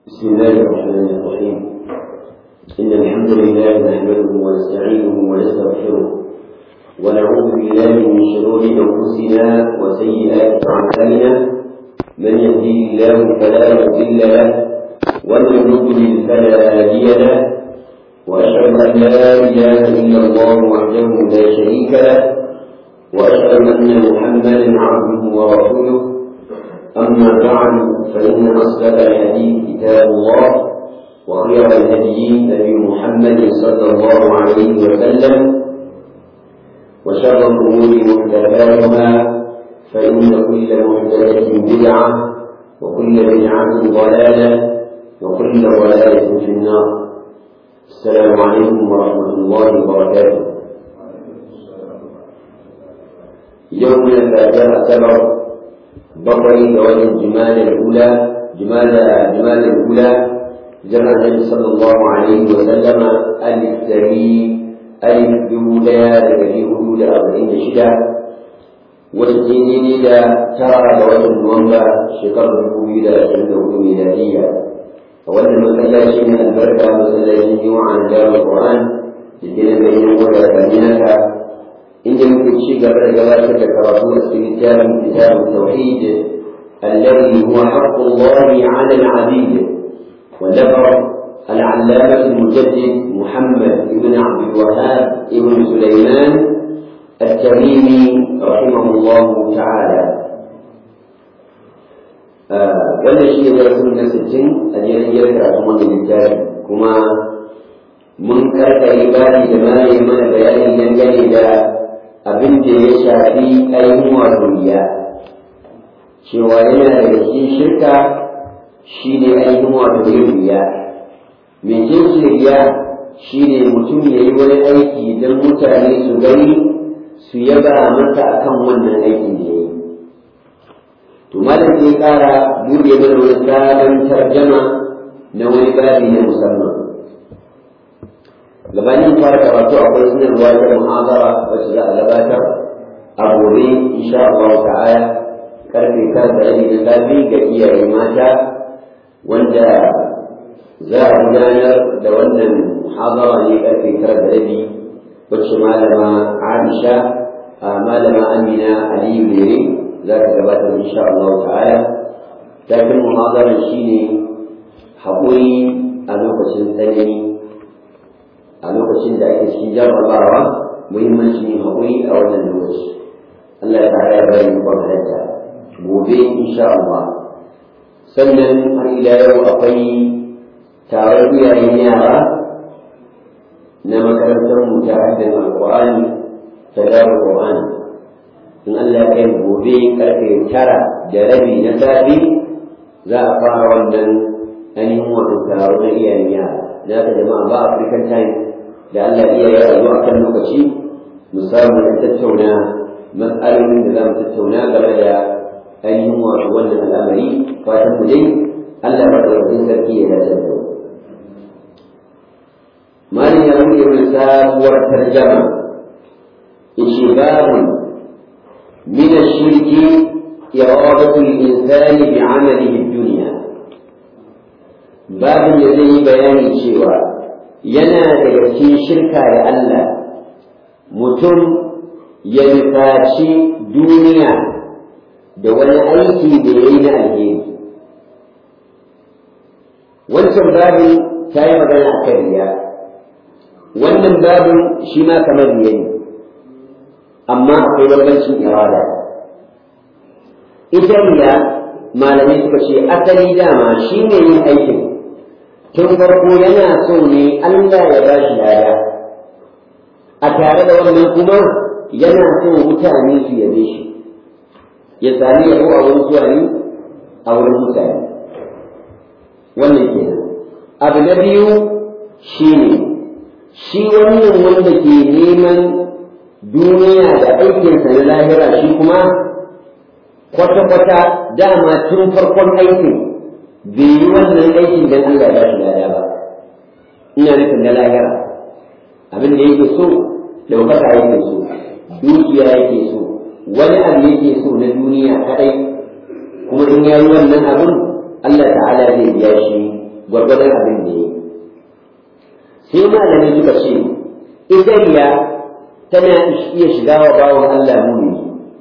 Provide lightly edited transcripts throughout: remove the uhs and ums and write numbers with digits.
بسم الله الرحمن الرحيم إن الحمد لله نحمده ونستعينه ونستغفره ونعوذ بالله من شرور أنفسنا وسيئات أعمالنا من يهديه الله فلا مضل له ومن يضلل فلا هادي له وأشهد أن لا إله إلا الله وحده لا شريك له وأشهد أن محمدا عبده ورسوله أما بعد فإن أصدق الحديث كتاب الله وخير الهدي نبي محمد صلى الله عليه وسلم وشر الأمور محدثاتها فإن كل محدثة بدعة وكل بدعة ضلالة وكل ضلالة في النار. السلام عليكم ورحمة الله وبركاته. يومنا الفاتحة سبع بقي زواج الجمال الأولى جمع النبي صلى الله عليه وسلم ألف الأولى لكي حدود 46 والجنين إلى ترى زواج النومبر شكر 2024 ميلادية وأن المسلسل من البركة مسلسل عن دار القرآن الدين بين ولا إن يمكن شيء قبل جواز الكراسون في كتاب التوحيد الذي هو حق الله على العبيد وذكر العلامة المجدد محمد بن عبد الوهاب بن سليمان التميمي رحمه الله تعالى. wannan shi ne darasin na 60 a jerin karatun wannan littafi kuma mun karkare bani da malaye mana bayani dangane da abin da ya shafi ainihin wato riya cewa yana daga cikin shirka shi ne ainihin wato yin riya. mai jinsi riya shi ne mutum ya yi wani aiki don mutane su gani su yaba masa akan wannan aikin da ya yi. to malam sai kara buɗe mana wani sabon tarjama na wani babi na musamman. gabanin fara karatu akwai sanarwa ta muhadara wacce za a gabatar a gobe insha Allah ta'ala karfe 9:30 na safe ga iyaye mata wanda za a gudanar da wannan muhadara ne karfe 9:30 wacce malama Aisha malama Amina Aliyu Lere za ta gabatar insha Allah ta'ala. Takin muhadarar shine haƙuri a lokacin tsanani, a lokacin da ake cikin jarrabawa muhimmancin haƙuri a wannan lokaci. Allah ya ta'ala ya bari mu halatta gobe insha Allah. sannan har ila yau akwai taron iyayen yara na makarantar mu ta haddin alƙur'ani ta darul Qur'an. in Allah ya kai gobe karfe 9:30 na safe za a fara wannan ainihin wato taro na iyayen yara. Na ta jama'a ba African time da Allah iya ya zo a kan lokaci mu samu da tattauna matsalolin da za mu tattauna game da ainihin wato wannan al'amari. fatan mu dai Allah ba da sarki ya dace da mali ya rubuta min sabuwar tarjama ishibabun min ash-shirki iradatu al-insani bi'amalihi ad-dunya. babin da zai yi bayani cewa yana daga cikin shirka da Allah mutum ya nufaci duniya da wani aiki da ya yi na alheri. wancan babin ta yi magana a kan riya, wannan babin shi ma kamar riya ne amma akwai bambancin irada. ita riya malamai suka ce asali dama shi ne yin aikin tun farko yana so ne Allah ya ba shi lada, a tare da wannan kuma yana so mutane su yabe shi, ya sami yabo a wurin zuwa ne a wurin mutane. wannan kenan. abu na biyu shi ne shi wannan wanda ke neman duniya da aikinsa na lahira shi kuma kwata-kwata dama tun farkon aikin bai yi wannan aikin don Allah ya shi lada ba. ina nufin na lahira abin da yake so ɗaukaka yake so, dukiya yake so, wani abu yake so na duniya kaɗai, kuma in ya yi wannan abin Allah ta'ala zai biya shi gwargwadon abin da yi sai malamai suka ce ita riya tana iya shiga wa bawan Allah mumini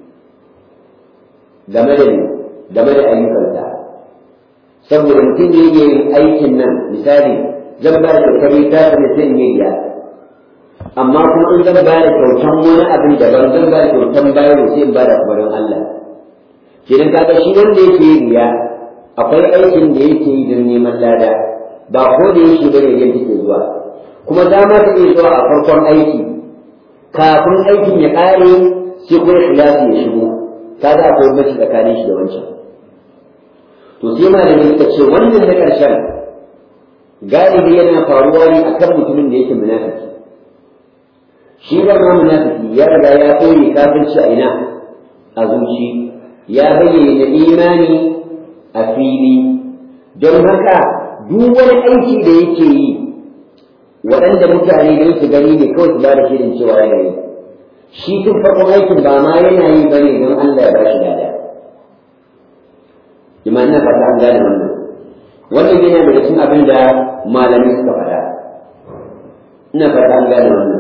game da ayyukanta saboda mutum da yake yin aikin nan misali zan ba da kare ta da sai in yi riya amma kuma in zan ba da kyautan wani abin daban zan ba da kyautan bayan sai in ba da kubarin Allah kenan kaga shi wanda yake riya akwai aikin da yake yi don neman lada ba ko da yake bane yadda take zuwa kuma dama ta iya zuwa a farkon aiki kafin aikin ya ƙare sai kuma ikhlasi ya shigo kaga akwai mace tsakanin shi da wancan to sai malamin suka ce wannan na ƙarshen galibi yana faruwa ne akan mutumin da yake munafiki shi da ma munafiki ya riga ya koyi kafirci a ina a zuci ya bayyana imani a fili don haka duk wani aiki da yake yi waɗanda mutane don su gani ne kawai su ba da shirin cewa yana yi shi tun farkon aikin ba ma yana yi bane don Allah ya ba shi lada jama'a ina fata an gane wannan yana daga cikin abin da malamai suka faɗa ina fata an gane wannan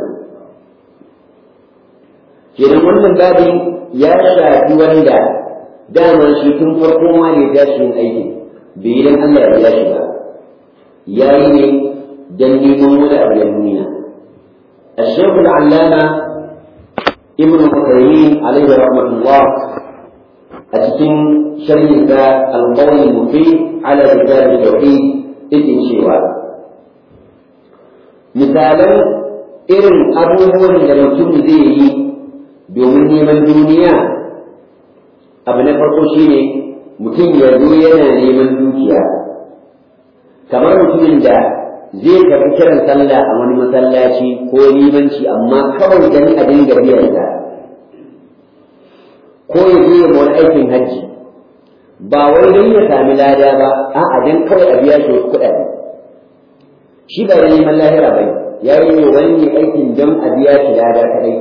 kenan wannan babi ya shafi wanda dama shi tun farko ma ne ya shi aikin bai dan Allah ya biya shi ba yayi ne dan neman wani abu da duniya الشيخ العلامة ابن عثيمين عليه رحمة الله أتكن شريك القول المفيد على كتاب التوحيد إذن شيوا مثالا إرن أبوه لمتم ذي domin neman duniya abu na farko shine mutum ya zo yana neman dukiya kamar mutumin da zai karɓi kiran sallah a wani masallaci ko limanci amma kawai dan a dinga biyan sa ko ya je wani aikin hajji ba wai don ya sami lada ba a'a dan kawai a biya shi kuɗaɗe shi ba neman lahira ba ya yi wani aikin don a biya shi lada kaɗai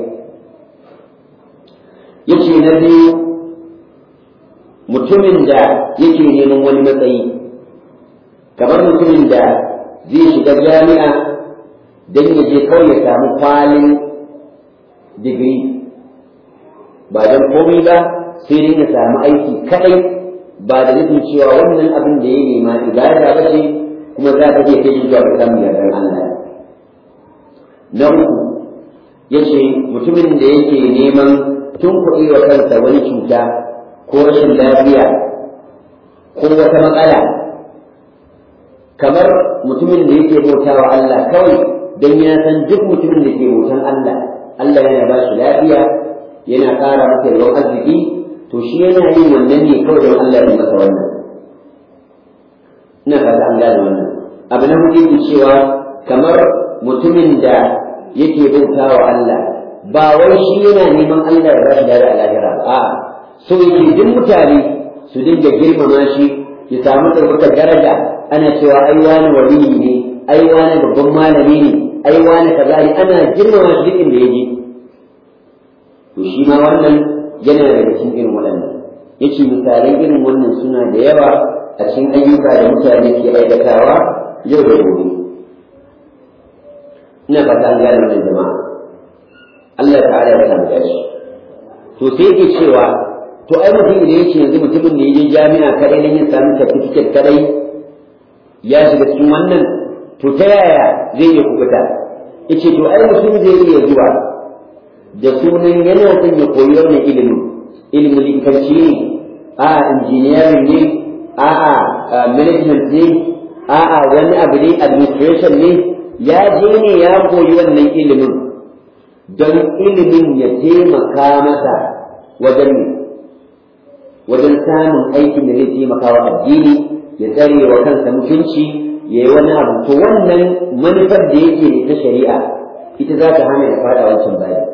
yace na biyu mutumin da yake neman wani matsayi kamar mutumin da zai shiga jami'a don ya je kawai ya samu kwalin digiri ba don komai ba sai dai ya samu aiki kadai ba da nufin cewa wannan abin da ya nema ibada ba ce kuma za ta iya kai shi zuwa ga samun yardar Allah na uku yace mutumin da yake neman tun kuɗi wa kansa wani cuta ko rashin lafiya ko wata matsala kamar mutumin da yake bauta wa Allah kawai don ya san duk mutumin da ke bautan Allah Allah yana ba shi lafiya yana ƙara masa yawan arziki to shi yana yin wannan ne kawai don Allah ya masa wannan ina fata an gane wannan abu na hudu cewa kamar mutumin da yake bauta wa Allah ba wai shi yana neman Allah ya ba shi dare a lahira ba a so yake duk mutane su dinga girmama shi ya samu ɗaukakar daraja ana cewa ai wani waliyi ne ai wani babban malami ne ai wani kaza ne ana girmama shi duk inda yaje to shi ma wannan yana daga cikin irin waɗannan yace misalan irin wannan suna da yawa a cikin ayyuka da mutane ke aikatawa yau da gobe ina fata an gane wannan jama'a Allah ta'ala ya samu dashi to sai yake cewa to ai mutum da yake yanzu mutumin da yaje jami'a kadai dan ya samu certificate kadai ya shiga cikin wannan to ta yaya zai iya kubuta yace to ai mutum zai iya zuwa da sunan yana son ya koyi wannan ilimin likitanci ne engineering ne management ne wani abu ne administration ne ya je ne ya koyi wannan ilimin don ilimin ya taimaka masa wajen samun aikin da zai taimaka wa addini ya tsare wa kansa mutunci ya yi wani abu to wannan manufar da yake ta shari'a ita za ta hana ya fada wancan bayan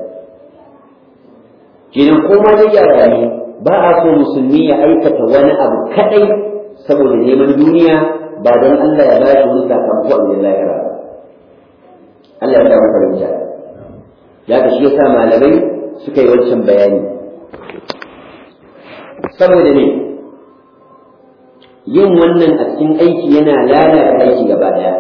kenan koma da yara ne ba a so musulmi ya aikata wani abu kadai saboda neman duniya ba don Allah ya ba shi wani sakamako a wajen lahira Allah ya sa masa rinja ya ka shi yasa malamai suka yi wancan bayani saboda ne yin wannan a cikin aiki yana lalata aiki gaba ɗaya.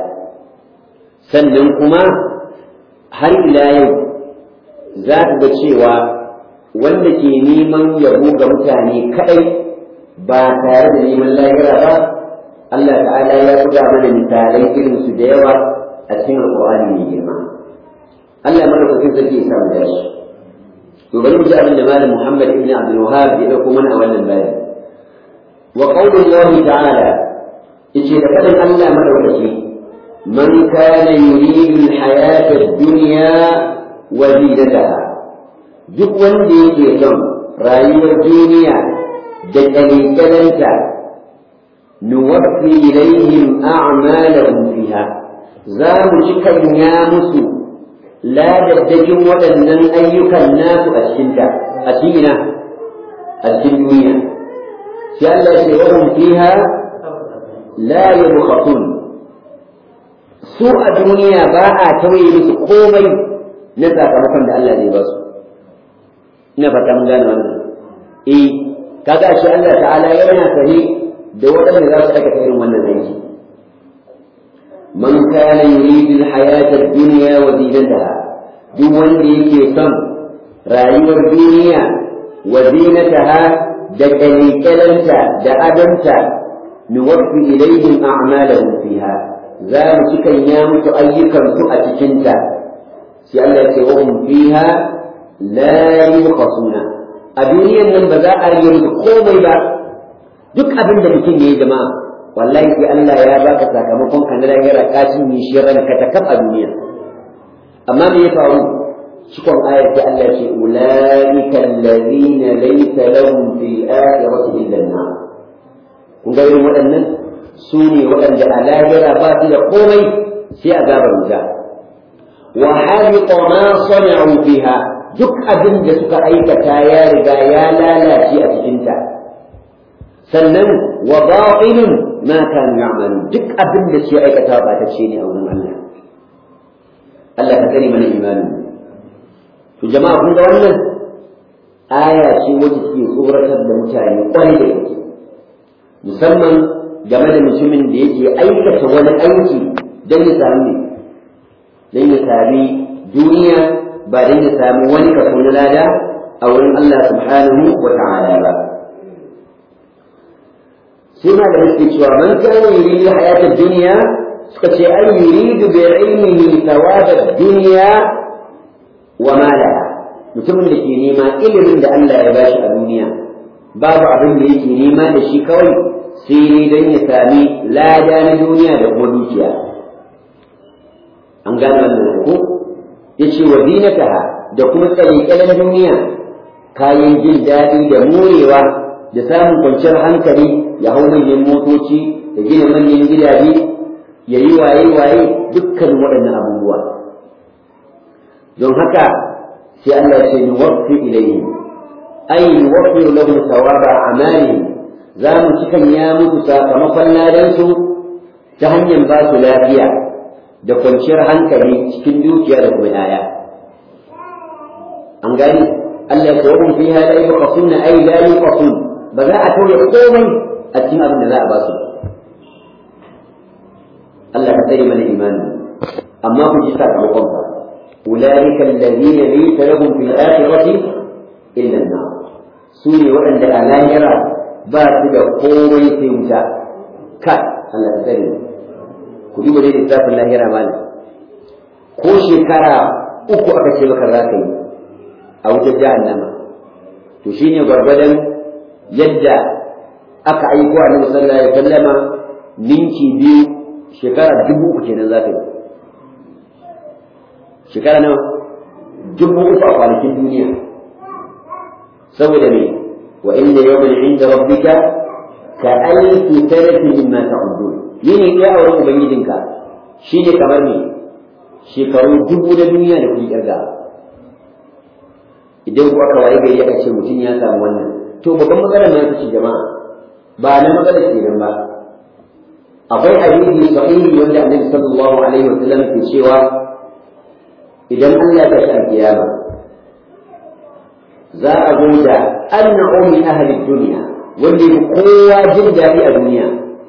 Sannan kuma har ila yau za ka ga cewa wanda ke neman yabo ga mutane kaɗai ba tare da neman lahira ba, Allah ta'ala ya buga mana misalai irinsu da yawa a cikin alƙur'ani mai girma. Allah madaukakin sarki ya samu dashi. To bari mu ji abin da Malam Muhammad ibn Abdul Wahhab ya dauko mana a wannan bayani. Wa qaulullahi ta'ala yace da faɗin Allah madaukaki man kana yuridu al-hayata ad-dunya wa zinataha, duk wanda yake son rayuwar duniya da kalkalanta nuwaffi ilayhim a'malahum fiha, za mu cikanya musu ladaddakin waɗannan ayyukan nasu a cikinta, a cikin a cikin duniya. sai Allah ya ce wa hum fiha la yubkhatun, su a duniya ba a tauye musu komai na sakamakon da Allah zai ba su. Ina fata mun gane wannan. Kaga shi Allah ta'ala yana sani da waɗanda za su aikata irin wannan aiki. Man kana yuridu al-hayata ad-dunya wa zinataha, duk wanda yake son rayuwar duniya wa zinataha da kalkalanta da adanta, nuwaffi ilayhim a'malahum fiha, za mu cikanya musu ayyukansu a cikinta. sai Allah ya ce wa hum fiha la yubkhasuna, a duniyan nan ba za a yi musu komai ba. duk abin da mutum yayi jama'a, wallahi sai Allah ya baka sakamakon kan lahira kashin yi shi ranka ta kaf a duniya. amma me ya faru cikon ayar ta Allah ce ulaika alladhina laysa lahum fil akhirati illa an-nar. kun ga irin waɗannan su ne waɗanda a lahira ba su da komai sai azabar wuta. wa habita ma sana'u fiha, duk abin da suka aikata ya riga ya lalace a cikinta. sannan wa batilun ma kanu ya'malun, duk abin da shi aikata ba ta ce ne a wurin Allah. Allah ka kare mana imani. to jama'a kun ga wannan aya ce wacce take tsoratar da mutane kwarai da gaske, musamman game da mutumin da yake aikata wani aiki don ya sami duniya ba don ya sami wani kaso na lada a wurin Allah subhanahu wa ta'ala ba. sai ma da yake cewa man kana yuridu hayatar duniya, suka ce an yuridu bi ilmihi thawabad dunya wa malaha, mutumin da ke nema ilimin da Allah ya bashi a duniya babu abin da yake nema da shi kawai sai dai don ya sami lada na duniya da kuma dukiya. an gane wannan ko yace wa zinataha, da kuma tsalikalan duniya, kayan jin daɗi da morewa da samun kwanciyar hankali, ya hau manyan motoci da gina manyan gidaje, ya yi waye dukkan waɗannan abubuwa. don haka sai Allah ya ce nuwaffi ilayhi, ay nuwaffi lahum thawaba a'malihim, za mu cikan ya musu sakamakon ladansu ta hanyar ba su lafiya da kwanciyar hankali cikin dukiya da kuma yaya. an gani Allah ya ce wa fiha la yubqasuna ay la yubqasun, ba za a tauye komai a cikin abin da za a ba su. Allah ka tsare mana imani. amma ku ji sakamakon fa ulaika alladhina laysa lahum fil akhirati illa an-nar, su ne waɗanda a lahira ba su da komai sai wuta. kai Allah ka tsare ku duba dai littafin lahira malam, ko shekara 3 aka ce maka za ka yi a wutar jahannama, to shine gwargwadon yadda aka aiko Annabi sallallahu alaihi wasallama ninki 2, shekara 3,000 kenan za ka yi. shekara nawa? 3,000 a kwanakin duniya. saboda me? wa inda yawman inda rabbika ka alfi sanatin mimma ta'udun, yini ɗaya a wurin ubangijinka shine kamar me shekaru 1000 na duniya da kuke kirga. idan ku aka waye gari aka ce mutum ya samu wannan, to babban matsalar ne kuke jama'a, ba na matsalar kenan ba. akwai hadisi sahihi wanda Annabi sallallahu alaihi wasallam ke cewa idan Allah ya tashi alkiyama za a zo da an'umi ahli dunya, wanda kowa jin daɗi a duniya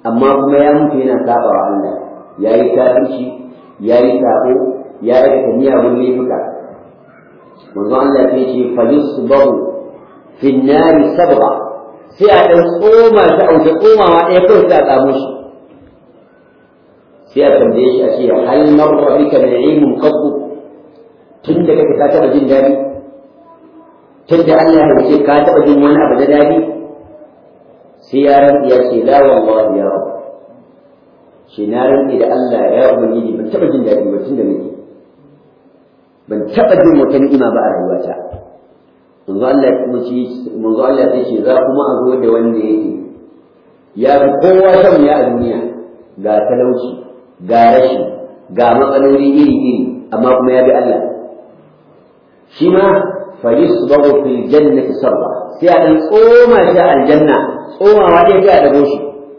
amma kuma ya mutu yana saba wa Allah yayi kafirci yayi sabo ya aikata miyagun laifuka manzo Allah ya ce falisbahu fi an-nari sabra sai a dan tsoma shi a wuce tsomawa ɗaya kawai sai a tsamo shi sai a tambaye shi a ce hal marra bika na'imun qattu tun da kake ka taɓa jin daɗi tun da Allah ya ce ka taɓa jin wani abu da daɗi sai yaron ya ce la wallahi ya rabb shi na rantsi da Allah ya ubangiji ban taɓa jin daɗi ba tun da nake ban taɓa jin wata ni'ima ba a rayuwata manzo Allah ya ce za kuma a zo da wanda yake ya fi kowa shan ya a duniya ga talauci ga rashi ga matsaloli iri-iri amma kuma ya bi Allah shi ma fa yusbahu fil jannati sarra sai a dan tsoma shi aljanna tsomawa dai sai a dago shi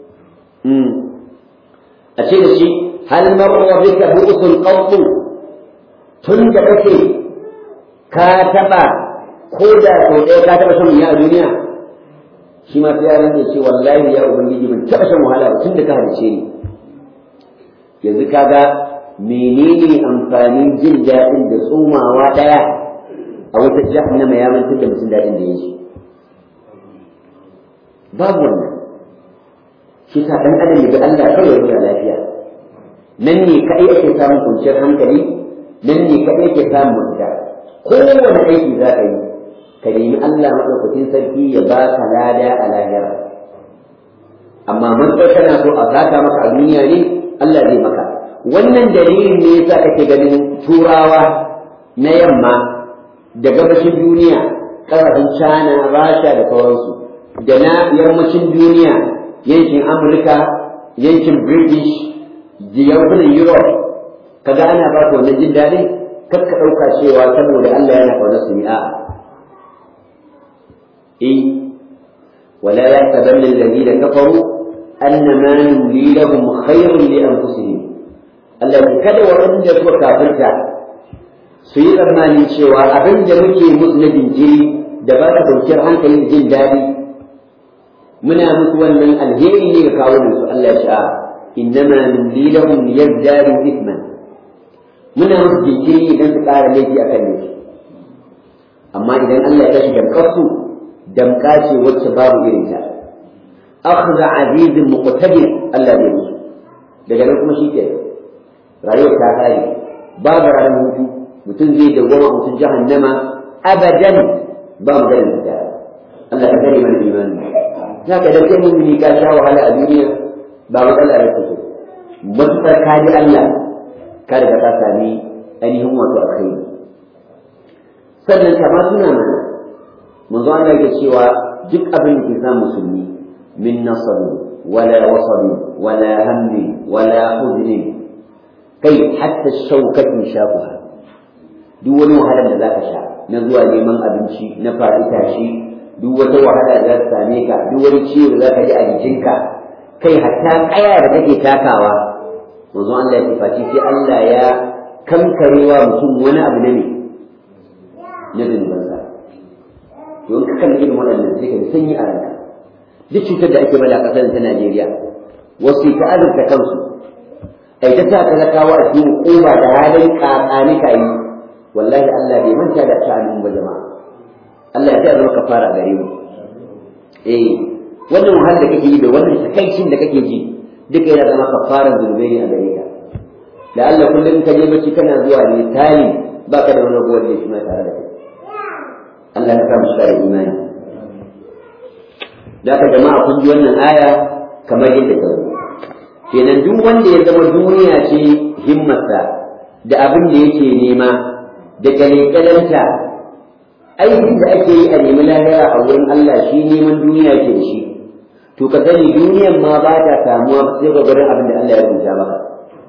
a ce da shi hal marra bika bu'sul qawm tun da kake ka taba ko da sau ɗaya ka taba shan ya a duniya shi ma sai ya rantsa ce wallahi ya ubangiji ban taba shan wahala ba tun da ka halice ni yanzu kaga menene amfanin jin daɗin da tsomawa ɗaya a wata jahannama ya mantar da mutum daɗin da ya ji babu wannan shi sa ɗan adam ya ga Allah kawai ya nuna lafiya nan ne kaɗai ake samun kwanciyar hankali nan ne kaɗai ake samun mafita kowane aiki za ka yi ka nemi Allah maɗaukakin sarki ya ba ka lada a lahira amma matsar kana so a saka maka a duniya ne Allah zai maka wannan dalilin ne yasa kake ganin turawa na yamma da gabashin duniya ƙasashen China, Rasha da sauransu da na yammacin duniya yankin Amurka yankin British da yankunan Europe kaga ana ba ka wannan jin daɗin kar ka ɗauka cewa saboda Allah yana ƙaunar su ne a'a ولا يحسبن الذين كفروا أنما نملي لهم خير لأنفسهم الذي kada waɗanda suka kafirta su yi tsammanin cewa abin da muke musu na jinkiri da ba ka kwanciyar hankalin jin daɗi muna musu wannan alheri ne ga kawunan su Allah ya sha'a innama numli lahum yazdadu ithman muna musu jinkiri idan su ƙara laifi akan laifi amma idan Allah ya tashi damƙarsu damƙa ce wacce babu irin ta akhza azizin muqtadir Allah zai musu daga nan kuma shi ke rayuwar ta kare babu ranar hutu mutum zai dawwama mutum jahannama abadan ba mu ganin ta Allah ka kare mana imani za ka dauke mu ni ka sha wahala a duniya ba matsala da kake matukar ka ji Allah ka riga ka sami ainihin wato alkhairi sannan kama suna mana manzo Allah yake cewa duk abin da ke sa musulmi min nasabi wala wasabi wala hammi wala huzni kai hatta shaukatin shakuha duk wani wahala da zaka sha na zuwa neman abinci na fa'ita shi duk wata wahala da za ta same ka duk wani ciwo da zaka ji a jikinka kai hatta kaya da kake takawa manzo Allah ya tafaci sai Allah ya kankarewa mutum wani abu ne na zunubansa to in ka kalli irin waɗannan sai ka sanyi a ranka duk cutar da ake bada ƙasar ta Najeriya wasu ta azurta kansu ai ta sa talakawa a cikin ƙoba da halin ƙaƙani ka yi wallahi Allah bai manta da sha'anin ba jama'a Allah ya ta zama kafara gare mu wannan wahalar da kake yi da wannan takaicin da kake ji duka yana zama kafaran zunubai ne a gare ka da Allah kullum ka je bacci kana zuwa ne tali baka da wani ruwan da shi ma tare da kai Allah ya sa mu da imani da ka jama'a kun ji wannan aya kamar yadda ta zo kenan duk wanda ya zama duniya ce himmarsa da abin da yake nema da kalkalanta aikin da ake yi a nemi lahira a wurin Allah shi neman duniya ke da shi to ka sani duniyan ma ba ta samuwa sai ga gurin abin da Allah ya rubuta maka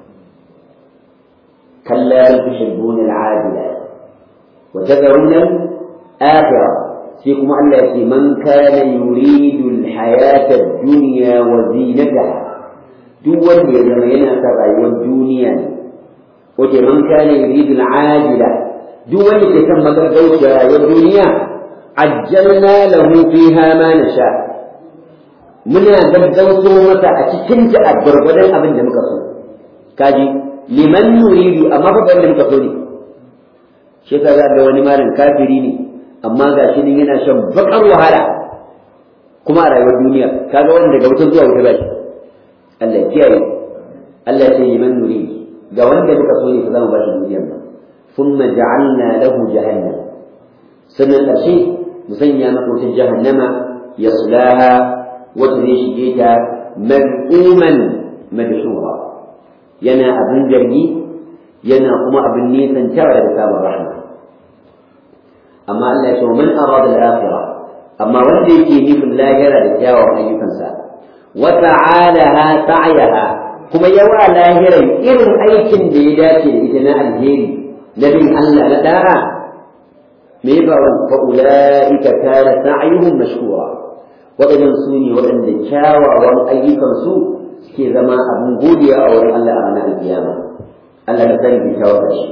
kalla tuhibbuna al-ajila wa tadruna al-akhirah sai kuma Allah ya ce man kana yuridu al-hayata ad-dunya wa zinataha duk wanda ya zama yana son rayuwar duniya ne wace man kana yuridu al-ajila duk wanda ke son magaggauciyar rayuwar duniya ajjalna lahu fiha ma nasha muna gaggauto masa a cikin ta a gwargwadon abin da muka so kaji liman nuridu amma fa da muka so ne shi ka ga wani malam kafiri ne amma ga shi ne yana shan bakar wahala kuma a rayuwar duniya kaga wanda daga wutar zuwa wuta ba shi Allah ya kiyaye Allah ya ce liman nuridu ga wanda muka so ne fa za mu ba shi duniyar nan thumma ja'alna lahu jahannam sannan ƙarshe mu sanya maka wutar jahannama yaslaha wata zai shige ta mal'uman madhura yana abin zargi yana kuma abin nisantawa daga samun rahma amma Allah ya ce man arada al-akhirah amma wanda yake nufin lahira da kyawun ayyukansa wa ta'alaha sa'yaha kuma yawa lahiran irin aikin da ya dace da ita na alheri na bin Allah na da'a me ba wa ulaika kana sa'yuhum mashkura waɗannan su ne waɗanda kyawawan ayyukansu suke zama abin godiya a wurin Allah a ranar alkiyama Allah ya sani bi tawaka shi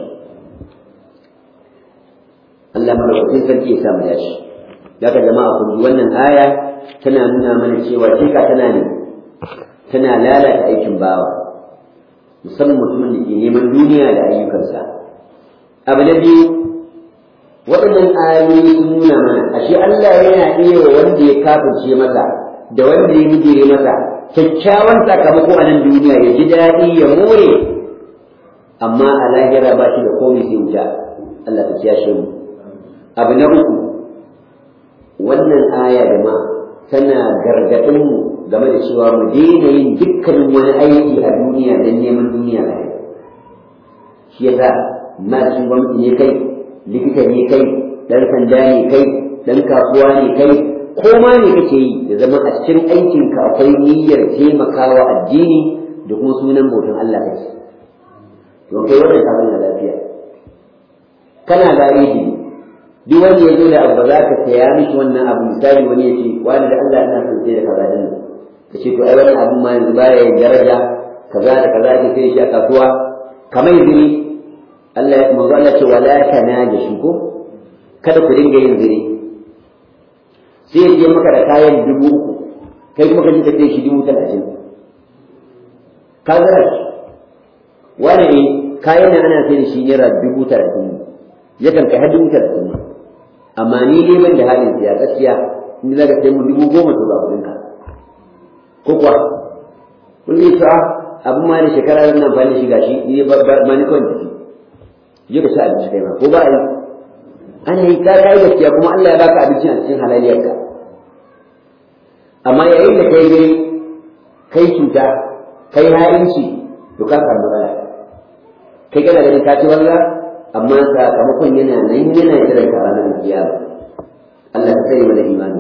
Allah madaukakin sarki ya samu yashi daga jama'a kun ji wannan aya tana nuna mana cewa shirka tana lalata aikin bawa musamman mutumin da ke neman duniya da ayyukansa abu na biyu waɗannan ayoyi sun nuna mana ashe Allah yana iya wa wanda ya kafirce masa da wanda ya hijire masa kyakkyawan sakamako a nan duniya ya ji daɗi ya more amma a lahira ba shi da komai sai wuta Allah ta kiyashe mu abu na uku wannan aya da ma tana gargaɗin mu game da cewa mu daina yin dukkanin wani aiki a duniya don neman duniya a yau shi yasa ma shi gwamnati ne kai likita ne kai dan sanda ne kai dan kasuwa ne kai ko ma ne kake yi da zama a cikin aikinka akwai niyyar taimakawa addini da kuma sunan bautan Allah kake to kai wannan ka zama lafiya kana gareji duk wanda ya zo da abu za ka saya mishi wannan abu misali wani ya ce wani da Allah ina son sai da kaza din ka ce to ai wannan abun ma yanzu baya yin daraja kaza da kaza ake sai shi a kasuwa kamar yanzu Allah ya manzo Allah ce wala tanajashu ko kada ku dinga yin zire sai ya je maka da kayan 3,000 kai kuma ka ji ka ce shi 30,000 kaga wani ne kayan nan ana sai da shi naira 30,000 yakan kai har 30,000 amma ni ne ban da halin siya gaskiya in za ka sai mu 10,000 to ba kudin ka ko kuwa kun yi sa'a abin ma da shekara nan ba ni shiga shi ni ba ni kawai tafi je ka ci abinci kai ma ko ba yi ana yi ka kai gaskiya kuma Allah ya baka abincin a cikin halaliyarka amma yayin da kai dai kai cuta kai ha'inci to ka samu matsala kai kana ganin ka ci wallah amma sakamakon yana nan yana jiran ka ranar kiyama Allah ka sani mana imani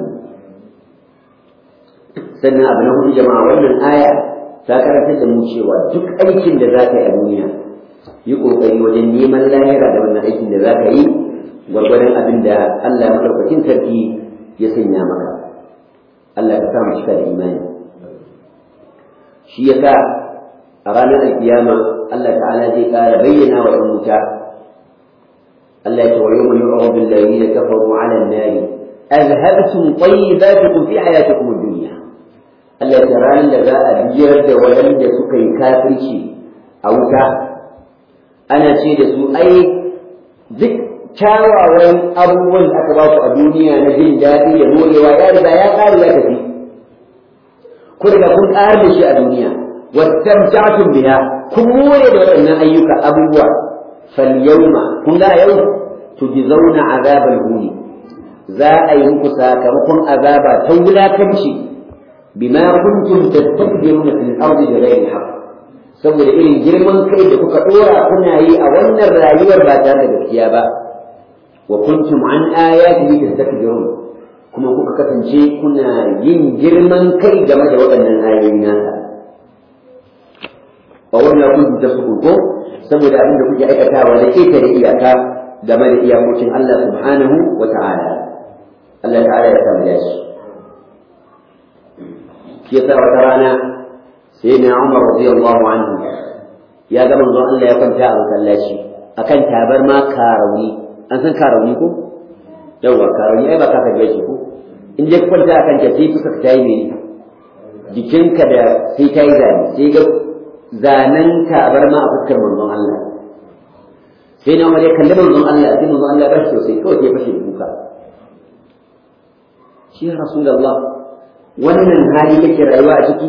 sannan abu na hudu jama'a wannan aya ta karantar da mu cewa duk aikin da za ka yi a duniya yi ƙoƙari wajen neman lahira da wannan aikin da za ka yi gwargwadon abin da Allah maɗaukakin sarki ya sanya maka Allah ka samu cika da imani shi ya sa a ranar alkiyama Allah ta'ala zai ƙara bayyana wa ɗan wuta Allah ya ce wa yawma yu'radu alladhina kafaru 'ala an-nari azhabtum tayyibatikum fi hayatikum ad-dunya Allah ya ce ranar da za a biyar da waɗanda suka yi kafirci a wuta ana ce da su ai duk kyawawan abubuwan da aka ba ku a duniya na jin daɗi da morewa ya riga ya ƙare ya tafi ku riga kun ƙarar da shi a duniya wastamta'tum biha kun more da waɗannan ayyuka abubuwa fal yawma kun ga yau tujzauna azabal huni za a yi muku sakamakon azaba ta wulakanci bima kuntum tastakbiruna fil ardi bighayri haqq saboda irin girman kai da kuka dora kuna yi a wannan rayuwar ba tare da gaskiya ba wa kuntum an ayatihi tastakbirun kuma kuka kasance kuna yin girman kai game da waɗannan ayoyi nasa wa wannan kuntum tasbuku saboda abin da kuke aikatawa da keta da iyaka game da iyakokin Allah subhanahu wa ta'ala Allah ta'ala ya samu yashi shi yasa wata rana sayyidina Umar radiyallahu anhu ya ga manzo Allah ya kwanta a masallaci akan tabarma karauni an san karauni ko yawa karauni ai ba ka kaje shi ko in je kwanta akan ta sai kuka tayi ne jikinka da sai kai zane sai ga zanen ka bar ma a fuskar manzon Allah sai na wani kalli manzon Allah sai manzon Allah ba shi sosai kawai sai fashe kuka shi rasulullah wannan hali kake rayuwa a ciki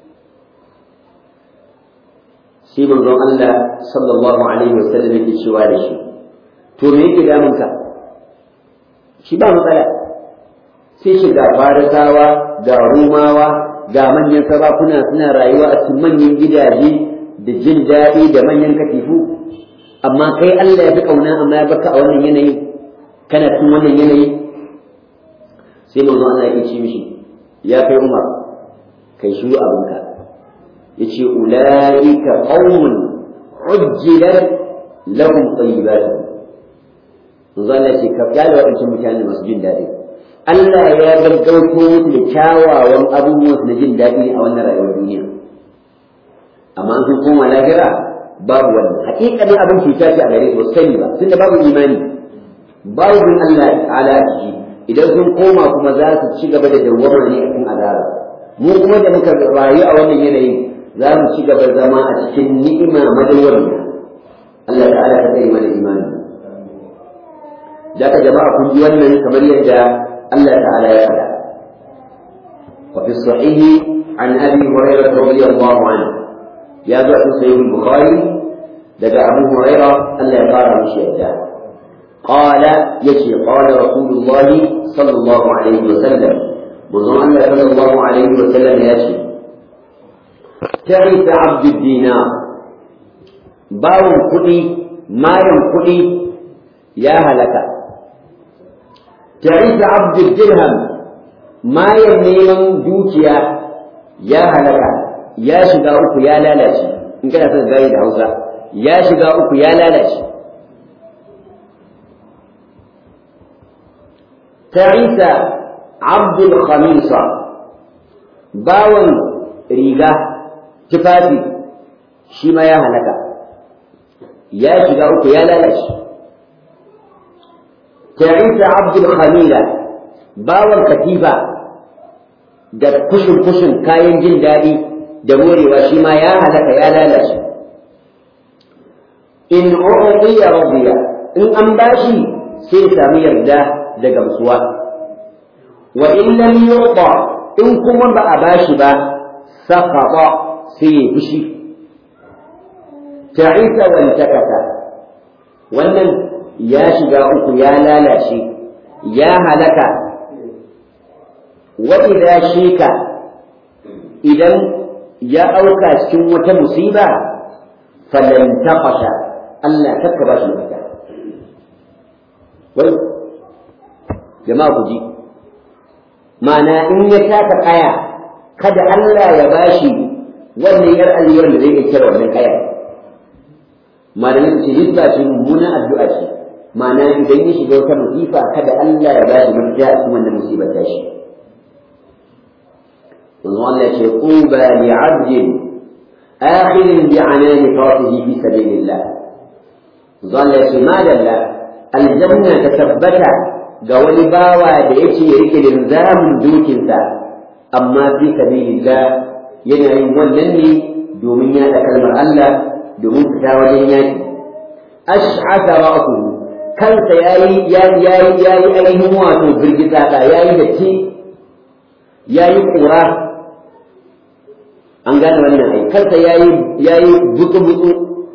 sai manzon Allah sallallahu alaihi wasallam yake cewa da shi to me yake damun ka shi ba matsala sai shi ga farisawa ga rumawa ga manyan sarakuna suna rayuwa a cikin manyan gidaje da jin daɗi da manyan katifu amma kai Allah ya fi kauna amma ya baka a wannan yanayi kana cikin wannan yanayi sai manzo Allah ya ce mishi ya kai Umar kai shiru abinka yace ulaika qaumun ujjilat lahum tayyibatu manzo Allah ya ce ka ga wadannan mutane masu jin daɗi Allah ya gaggauto musu da kyawawan abubuwan na jin daɗi a wannan rayuwar duniya amma an sun koma lahira babu wannan hakikanin abin cuta ce a gare su sani ba tunda babu imani babu bin Allah ta'ala a ciki idan sun koma kuma za su ci gaba da dawwama ne a cikin azaba mu kuma da muka rayu a wannan yanayin za mu ci gaba zama a cikin ni'ima madawwamiya Allah ta'ala ta kai mana imani da ka jama'a kun ji wannan kamar yadda الله تعالى يقول وفي الصحيح عن أبي هريرة رضي الله عنه يا ذو صحيح البخاري لدى أبو هريرة ألا قال بشيء قال يشي قال رسول الله صلى الله عليه وسلم وظن صلى الله عليه وسلم يشي تعس عبد الدينار باو كلي ما ينكلي يا هلكا تعيس عبد الدرهم ما يمين دوكيا يا هلكا يا شقا أكو يا لالاشي إن كان تزايد هوسا يا شقا أكو يا لالاشي تعيس عبد الخميصة باون ريغا تفاتي شيما يا هلكا يا شقا أكو يا لالاشي تعيس عبد الخميلة باور كتيبة da kushin kayan jin daɗi da morewa shi ma ya halaka ya lalace in u'tiya radiya in an bashi sai ya samu yarda da gamsuwa wa in lam yu'ta in kuma ba a bashi ba saqata sai ya fushi ta'isa wa takata wannan ya shiga uku ya lalace ya halaka wa idza shika idan ya auka cikin wata musiba falan taqasha Allah takka ba shi mafita wai jama'a ku ji ma'ana in ya taka kaya kada Allah ya bashi wannan yar aliyar da zai kira wannan kaya malamin ce hizba ce mummunan addu'a ce ma'ana idan ya shiga wata musifa kada Allah ya bashi mafita a cikin wannan musibar ta shi Allah ya ce quba li 'abdin akhir bi 'anani faratihi fi sabilillah Allah ya ce madalla aljanna ta tabbata ga wani bawa da yake rike da zamun dukinsa amma fi sabilillah yana yin wannan ne domin ya da kalmar Allah domin fita wajen yaki ash'atha ra'suhu kansa yayi ainihin wato birgita ka yayi datti yayi kura an gane wannan ai kansa yayi butu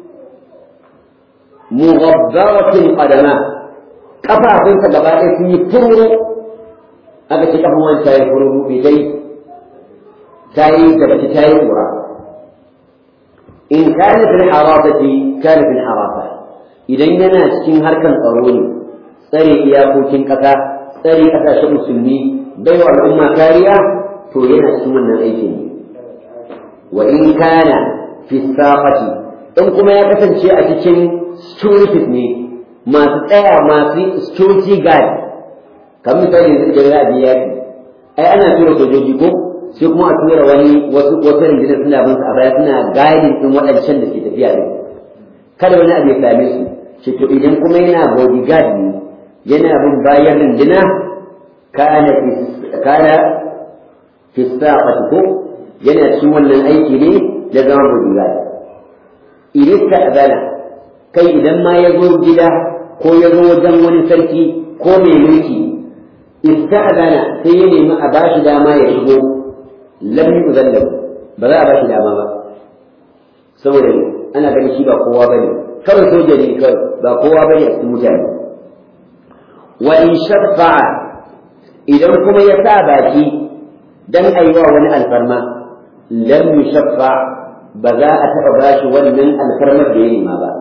mughabbaratin qadama kafafunsa gaba ɗaya sun yi furu aka ce kafin wani tayi furu bai dai tayi da baki tayi kura in kana fil harafati kana fil harafa idan yana cikin harkan tsaro ne tsare iyakokin ƙasa tsare ƙasashen musulmi bai wa al'umma kariya to yana cikin wannan aikin ne wa in kana fi saqati in kuma ya kasance a cikin security ne masu tsaya masu security guard kamar misali yanzu da za a biya yaki ai ana tura sojoji ko sai kuma a tura wasu rundunar suna bin su a baya suna guiding din waɗancan da ke tafiya ne kada wani abu ya same su shi to idan kuma yana bodyguard ne yana bin bayan runduna kana fi saqati ko yana cikin wannan aiki ne da zama bodyguard idan ka azana kai idan ma ya zo gida ko ya zo wajen wani sarki ko mai mulki ista'zana sai ya nemi a bashi dama ya shigo lam yuzallam ba za a bashi dama ba saboda ana ganin shi ba kowa bane kawai soja ne kawai ba kowa bane a cikin mutane wa in shafa'a idan kuma ya sa baki dan aiwa wani alfarma lam yushaffa ba za a taɓa bashi wannan alfarmar da ya nema ba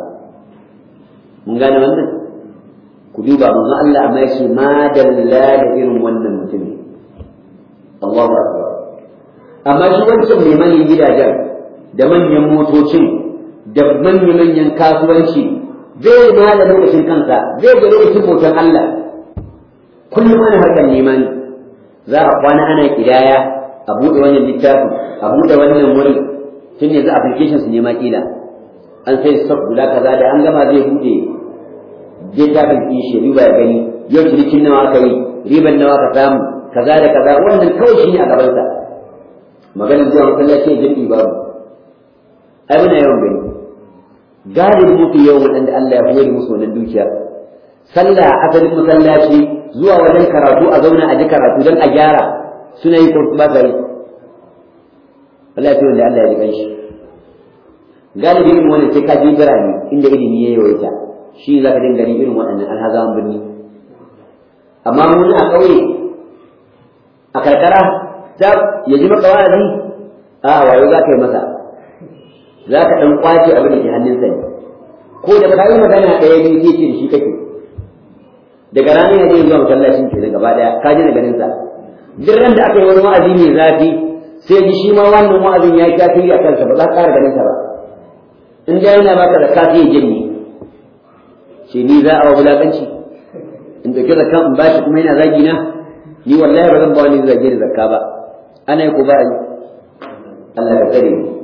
mun gane wannan ku duba manzon Allah amma yace ma dalla da irin wannan mutumin Allahu akbar amma shi wancan mai manyan gidajen da manyan motocin da manyan kasuwanci zai ma da lokacin kansa zai ga lokacin bautan Allah kullum ana harkar neman za a kwana ana kidaya a buɗe wannan littafin a buɗe wannan wuri tun yanzu applications ne ma kila an sai stock guda kaza da an gama zai buɗe littafin kishi riba ya gani yau cinikin nawa aka yi riban nawa ka samu kaza da kaza wannan kawai shi ne a gabansa maganar zuwa masallaci ya jirgi babu ai muna yawan gani galibin mafi yawan waɗanda Allah ya hore musu wannan dukiya sallah asalin masallaci zuwa wajen karatu a zauna a ji karatu don a gyara suna yi ko ba sa yi Allah ya ce wanda Allah ya ji kanshi galibin irin wannan sai ka je birane inda ilimi ya yawaita shi za ka dinga gani irin waɗannan alhazawan birni amma mun a ƙauye a karkara ta ya ji maka wa'azi a wayo za ka yi masa za ka ɗan ƙwace abin da ke hannunsa ne ko da ka yi magana ɗaya ne sai ce da shi kake daga ranar ya zai zuwa masallacin ke da gaba ɗaya ka ji na ganinsa duk ran da aka yi wani wa'azi mai zafi sai ji shi ma wannan wa'azin ya yi tasiri a kansa ba za ka ƙara ganinsa ba in da yana baka da kafi ya janye ce ni za a wa wulaƙanci in ɗauki zakka in bashi kuma yana zagi na ni wallahi ba zan ba wani zage da zakka ba ana yi ko ba a yi Allah ka tsare ni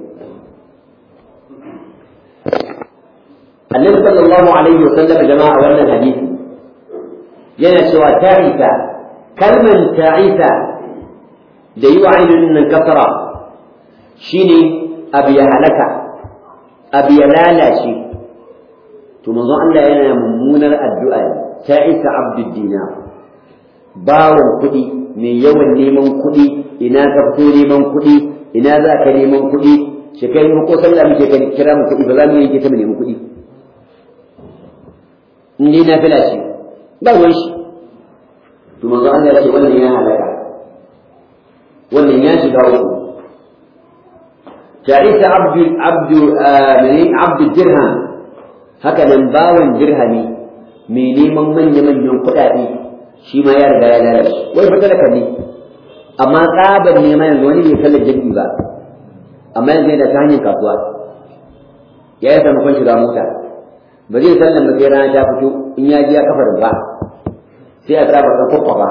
annabi sallallahu alaihi wa sallam jama'a wannan hadisi yana cewa ta'isa kalman ta'isa da yi wa ainihin nan kasara shine abu ya halaka abu ya lalace to manzo Allah yana mummunar addu'a ta'isa abdud dinar bawon kuɗi mai yawan neman kuɗi ina ka fito neman kuɗi ina za ka neman kuɗi shi kai mu ko sallah muke kira mu kuɗi ba za mu yi ta mu neman kuɗi in dai na fila shi ba ruwan shi to manzo Allah ya ce wannan ya halaka wannan ya shiga uku ta'isa abdu dirham haka nan bawan dirhami mai neman manya-manyan kuɗaɗe shi ma ya riga ya lalace wai fa talaka ne amma tsabar nema yanzu wani bai sallar jami'i ba amma yanzu yana ta hanyar kasuwa ya yi samakon shiga mota ba zai sallar ba sai rana ta fito in ya ji ya kafa rumfa sai a tsaba kan kwakwafa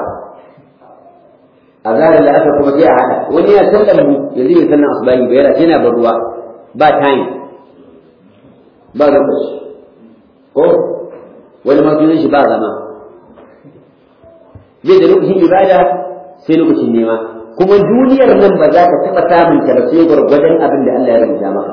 a zarar da aka kuma sai a haɗa wani ya sallar mu yanzu bai sallar asubahi ba yana bar ruwa ba time ba lokaci ko wani ma sunan shi ba zama zai da lokacin ibada sai lokacin nema kuma duniyar nan ba za ka taɓa samun ta ba sai gwargwadon abin da Allah ya rubuta maka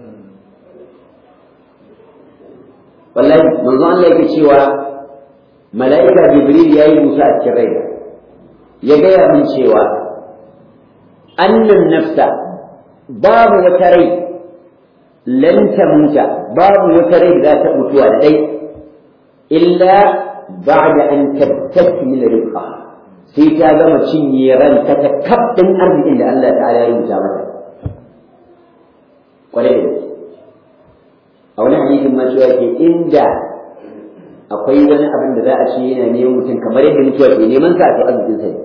wallahi manzo Allah yake cewa mala'ika Jibril ya yi musa a cikin raina ya gaya min cewa annan nafsa babu wata rai lan tamuta babu wata rai za ta mutuwa da dai illa ba'da an tattakmil rizqa sai ta gama cinye ranta ta kabdin arzikin da Allah ta'ala ya rubuta mata kwarai da a wani hadisin ma cewa ke inda akwai wani abin da za a ce yana neman mutum kamar yadda mutuwa ke neman sa a to arzikin sa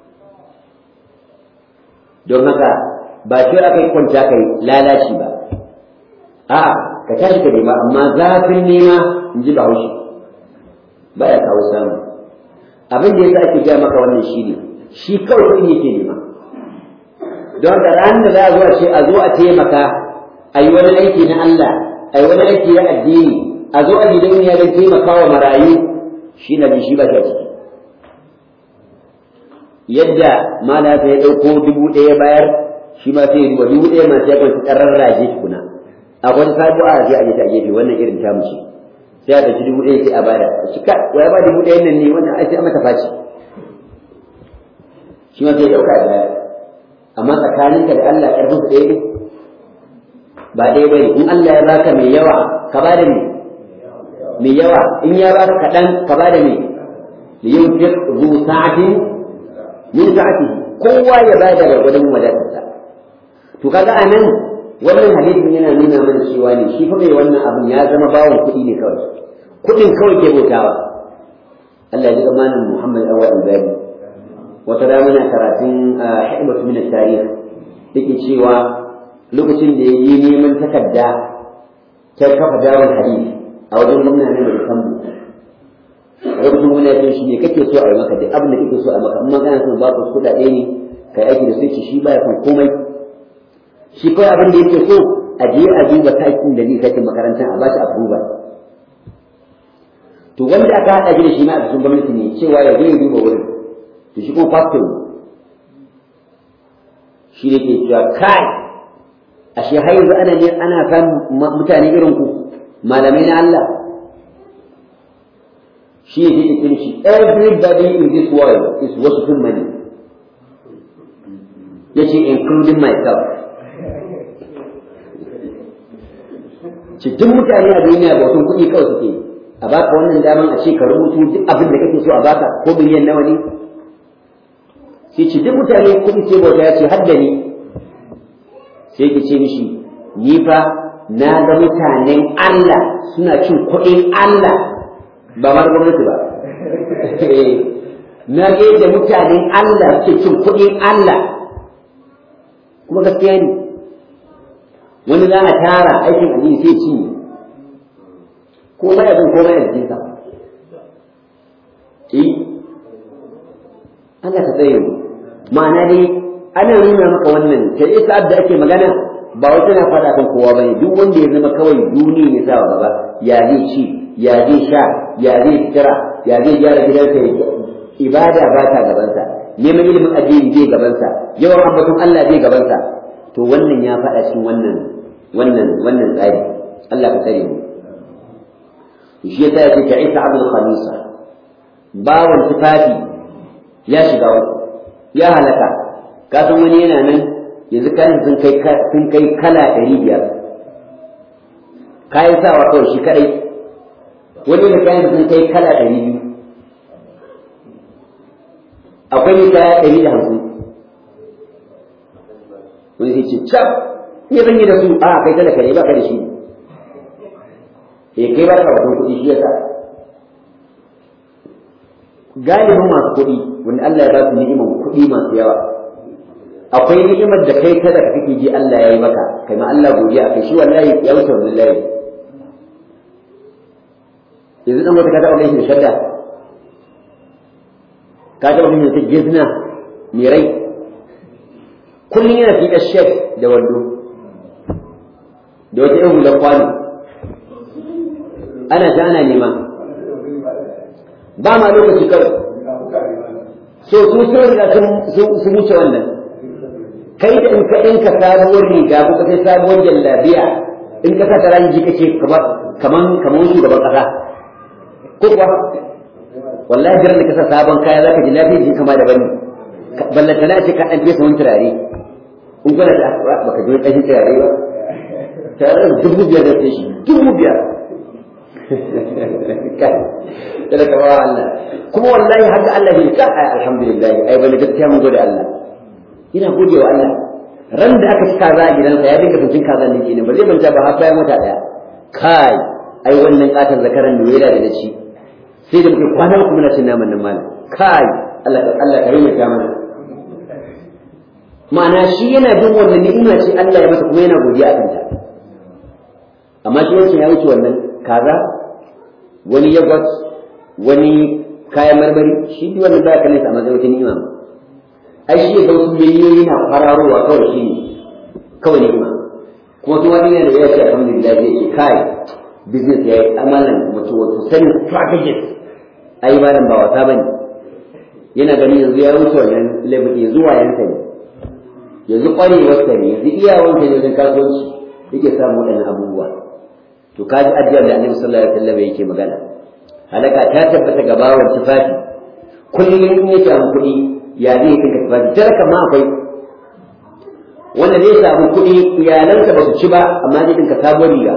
don haka ba cewa aka yi kwanta kai lalaci ba a'a ka tashi ka nema amma zafin nema in ji bahaushe baya kawo samu abin da yasa ake gaya maka wannan shi ne shi kawai kuɗin yake nema don da ranar da za a zo a ce a zo a taimaka a yi wani aiki na Allah a yi wani aiki na addini a zo a gidan ya don taimaka wa marayu shi na shi ba shi ciki yadda mala ta ya ɗauko 1000 bayar shi ma sai duba 1000 masu ya kwanci ɗan rarraje tukuna akwai wata sabuwa a je a ta gefe wannan irin ta muce sai a ɗauki 1000 sai a bada shi ka waya ba 1000 nan ne wannan ai sai a mata faci shi ma sai ya ɗauka da amma tsakaninka da Allah ƙarfin su ɗaya ne ba ɗaya bane in Allah ya baka mai yawa ka bada mai yawa in ya baka kaɗan ka bada mai liyunfiq zu sa'atin min sa'atihi kowa ya bada gwargwadon wadatarsa to kaga anan wannan hadisin yana nuna mana cewa ne shi fa mai wannan abin ya zama bawon kuɗi ne kawai kuɗin kawai ke bautawa Allah ya ji zamanin Muhammad Awwal Al-Bani wata da muna karatun hikmatu min at-tarikh yake cewa lokacin da yayi neman takarda ta kafa dawon hadisi a wajen gwamna ne mai sambu lokacin gwamna ya ce shi ne kake so a yi maka duk abin da kake so a maka amma kana son ba ku kuɗaɗe ne kai aiki da su ce shi baya son komai shi kawai abin da yake so a je a duba takin da zai sake makarantar a ba shi approval to wanda aka haɗa shi da shi ma a cikin gwamnati ne cewa ya je ya duba wurin to shi kuma pastor shi ne ke cewa kai ashe har yanzu ana samun mutane irin ku malamai na Allah shi ne ke kira shi everybody in this world is worshiping money yace including myself ce duk mutane a duniya ba wasu kuɗi kawai suke a baka wannan daman a ce ka rubutu duk abin da kake so a baka ko miliyan nawa ne sai ce duk mutane kuɗi ce bauta ya ce har da ni sai ki ce mishi ni fa na ga mutanen Allah suna cin kuɗin Allah ba ma gwamnati ba na ga yadda mutanen Allah suke cin kuɗin Allah kuma gaskiya ne wani za a tara aikin addini sai ci ko ba ya bin ko ba ya jinsa Allah ka tsaye mu ma'ana dai ana nuna maka wannan ta isa da ake magana ba wai tana faɗa kan kowa bane duk wanda ya zama kawai duniya ya sa gaba ya zai ci ya zai sha ya zai fitira ya zai gyara gidansa ibada ba ta gabansa neman ilimin addini zai gabansa yawan ambaton Allah zai gabansa to wannan ya faɗa cikin wannan tsari Allah ka tsare mu shi yasa yake ka Isa Abdul Khamisa bawan tufafi ya shiga ya halaka ka san wani yana nan yanzu kayan sun kai kala 500 kayan sawa kawai shi kadai wani da kayan sun kai kala 200 akwai ne kaya 150 wani sai ce cap ne zan yi da su a kai talaka ne ba ka da shi kai ba ka wajen kuɗi shi yasa galibin masu kuɗi wanda Allah ya ba su ni'imar kuɗi masu yawa akwai ni'imar da kai kada ka kake ji Allah ya yi maka kai ma Allah godiya kai shi wallahi ya wuce wannan layi yanzu dan wata ka taɓa ganin shadda ka taɓa ganin ta gizna mai rai kullum yana fi shek da wando da wata yan hular kwano ana ta ana nema ba ma lokaci kawai so su sun riga sun wuce wannan kai da in ka ɗinka sabuwar riga ko ka sai sabuwar jallabiya in ka sa ta ranji kake kaman shugaban ƙasa ko kuwa wallahi jiran da ka sa sabon kaya zaka ji lafiyar ji kama da bane ballantana ce ka ɗan fesa wani turare in kuna da baka ji wani ɗan turare ba tare da 5,000 da shi 5,000 kada ka bawa Allah kuma wallahi haka Allah bai ka alhamdulillah ai bane gaskiya mun gode Allah ina gode wa Allah ran da aka cika za a gidansa ya dinga tuncin kazan nan kenan ba zai manta ba har bayan wata daya kai ai wannan katon zakaran ne yana da dace sai da muke kwana uku muna cin naman nan malam kai Allah ka yi mai mana ma'ana shi yana jin wannan ni'ima ce Allah ya masa kuma yana godiya a kanta amma shi wancan ya wuce wannan kaza wani yogurt wani kayan marmari shi duk wannan ba ka nesa a matsayin wata ni'ima ai shi ya ga wasu miliyoyi na kwararowa kawai shi ne kawai ni'ima kuma kuma wani yana da ya ce alhamdulillah zai ce kai business ya yi amalan mutu wato sanin strategies ai malam ba wasa bane yana ganin yanzu ya wuce wannan level yanzu wayansa ne yanzu ƙwarewarsa ne yanzu iyawanka ne wajen kasuwanci yake samun waɗannan abubuwa to ka ji addu'ar da annabi sallallahu alaihi wasallam yake magana halaka ta tabbata ga bawan tufafi kullum in ya samu kuɗi ya zai dinka tufafi jarka ma akwai wanda zai samu kuɗi iyalansa ba su ci ba amma zai dinka sabuwar riga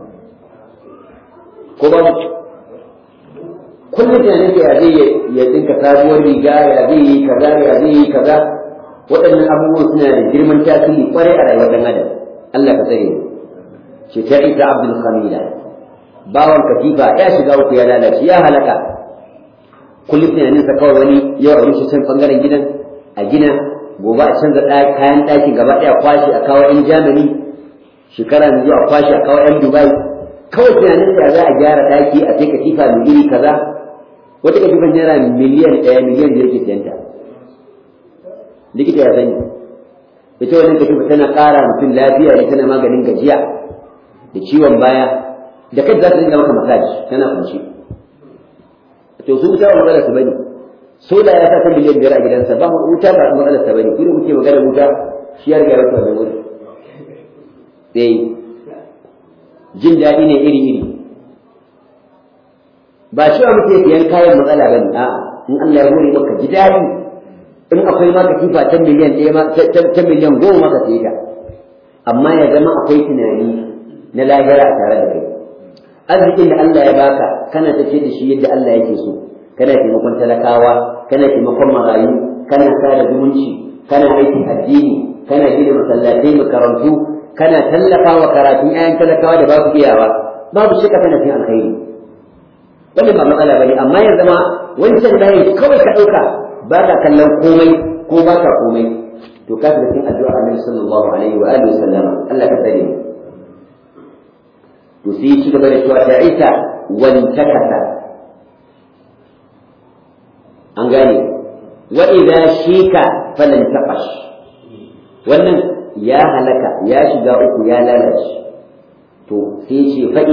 ko ba su kullum tunanin ya zai ya dinka sabuwar riga ya zai yi kaza ya zai yi kaza waɗannan abubuwan suna da girman tasiri kwarai a rayuwar ɗan adam Allah ka tsare ce ta ita abdul khamila bawan katifa ya shiga uku ya lalace ya halaka kullum tunanin sa kawai wani yau a rushe can bangaren gidan a gina gobe a canza kayan ɗakin gaba ɗaya kwashe a kawo 'yan Germany shekara mai zuwa kwashe a kawo 'yan Dubai kawai tunanin sa za a gyara ɗaki a sai katifa mai iri kaza wata katifan naira miliyan 1 miliyan 5 ke siyanta likita ya sani ita wannan katifa tana ƙara mutum lafiya ne tana maganin gajiya da ciwon baya da kai za ta dinga maka masaji tana kunshi to su wuta ba matsalar su bane sola ya sa ta miliyan 5 a gidansa ba wuta ba matsalar sa bane kuma muke magana wuta shi ya riga ya wuta da wuri sai jin daɗi ne iri iri ba cewa muke siyan kayan matsala bane a in Allah ya hore maka ji daɗi in akwai maka kifa ta miliyan 1 ta miliyan 10 maka sai ta amma ya zama akwai tunani na lahira a tare da kai arzikin da Allah ya baka kana tafiye da shi yadda Allah yake so kana taimakon talakawa kana taimakon marayu kana sada zumunci kana aikin addini kana gina masallatai makarantu kana tallafawa karatun 'ya'yan talakawa da babu iyawa babu shakka kana cikin alkhairi wannan ba matsala bane amma ya zama wancan layin kawai ka ɗauka ba ka kallon komai ko ba ka komai to ka da cikin addu'a Annabi sallallahu alaihi wa alihi wasallam Allah ka tsare mu to sai shi gaba da cewa ta isa wantakasa an gane wa idza shika falan taqash wannan ya halaka ya shiga uku ya lalace to sai ce fa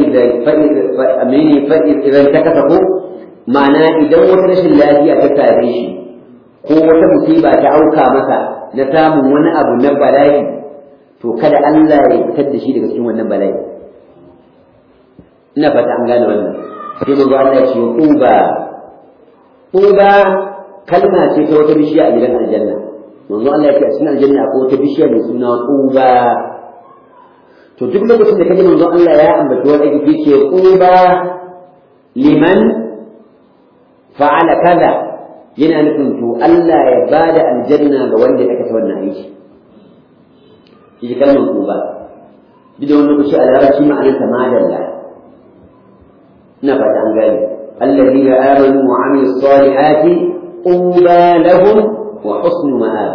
idan takasa ko ma'ana idan wata rashin lafiya ta tare shi ko wata musiba ta auka masa na samun wani abu na bala'i to kada Allah ya fitar da shi daga cikin wannan bala'i ina fata an gane wannan sai mu ga Allah ya ce quba kalma ce ta wata bishiya a gidan aljanna manzo Allah ya ce a cikin aljanna akwai wata bishiya mai suna quba to duk lokacin da kaji manzo Allah ya ambaci wani aiki ce quba liman fa'ala kaza yana nufin to Allah ya bada aljanna ga wanda ya aikata wannan aiki shi kalmar quba duk da wannan bishiya a larabci ma'anarta madalla ina fata an gane alladhina amanu wa amilus salihati quba lahum wa husnu ma'ab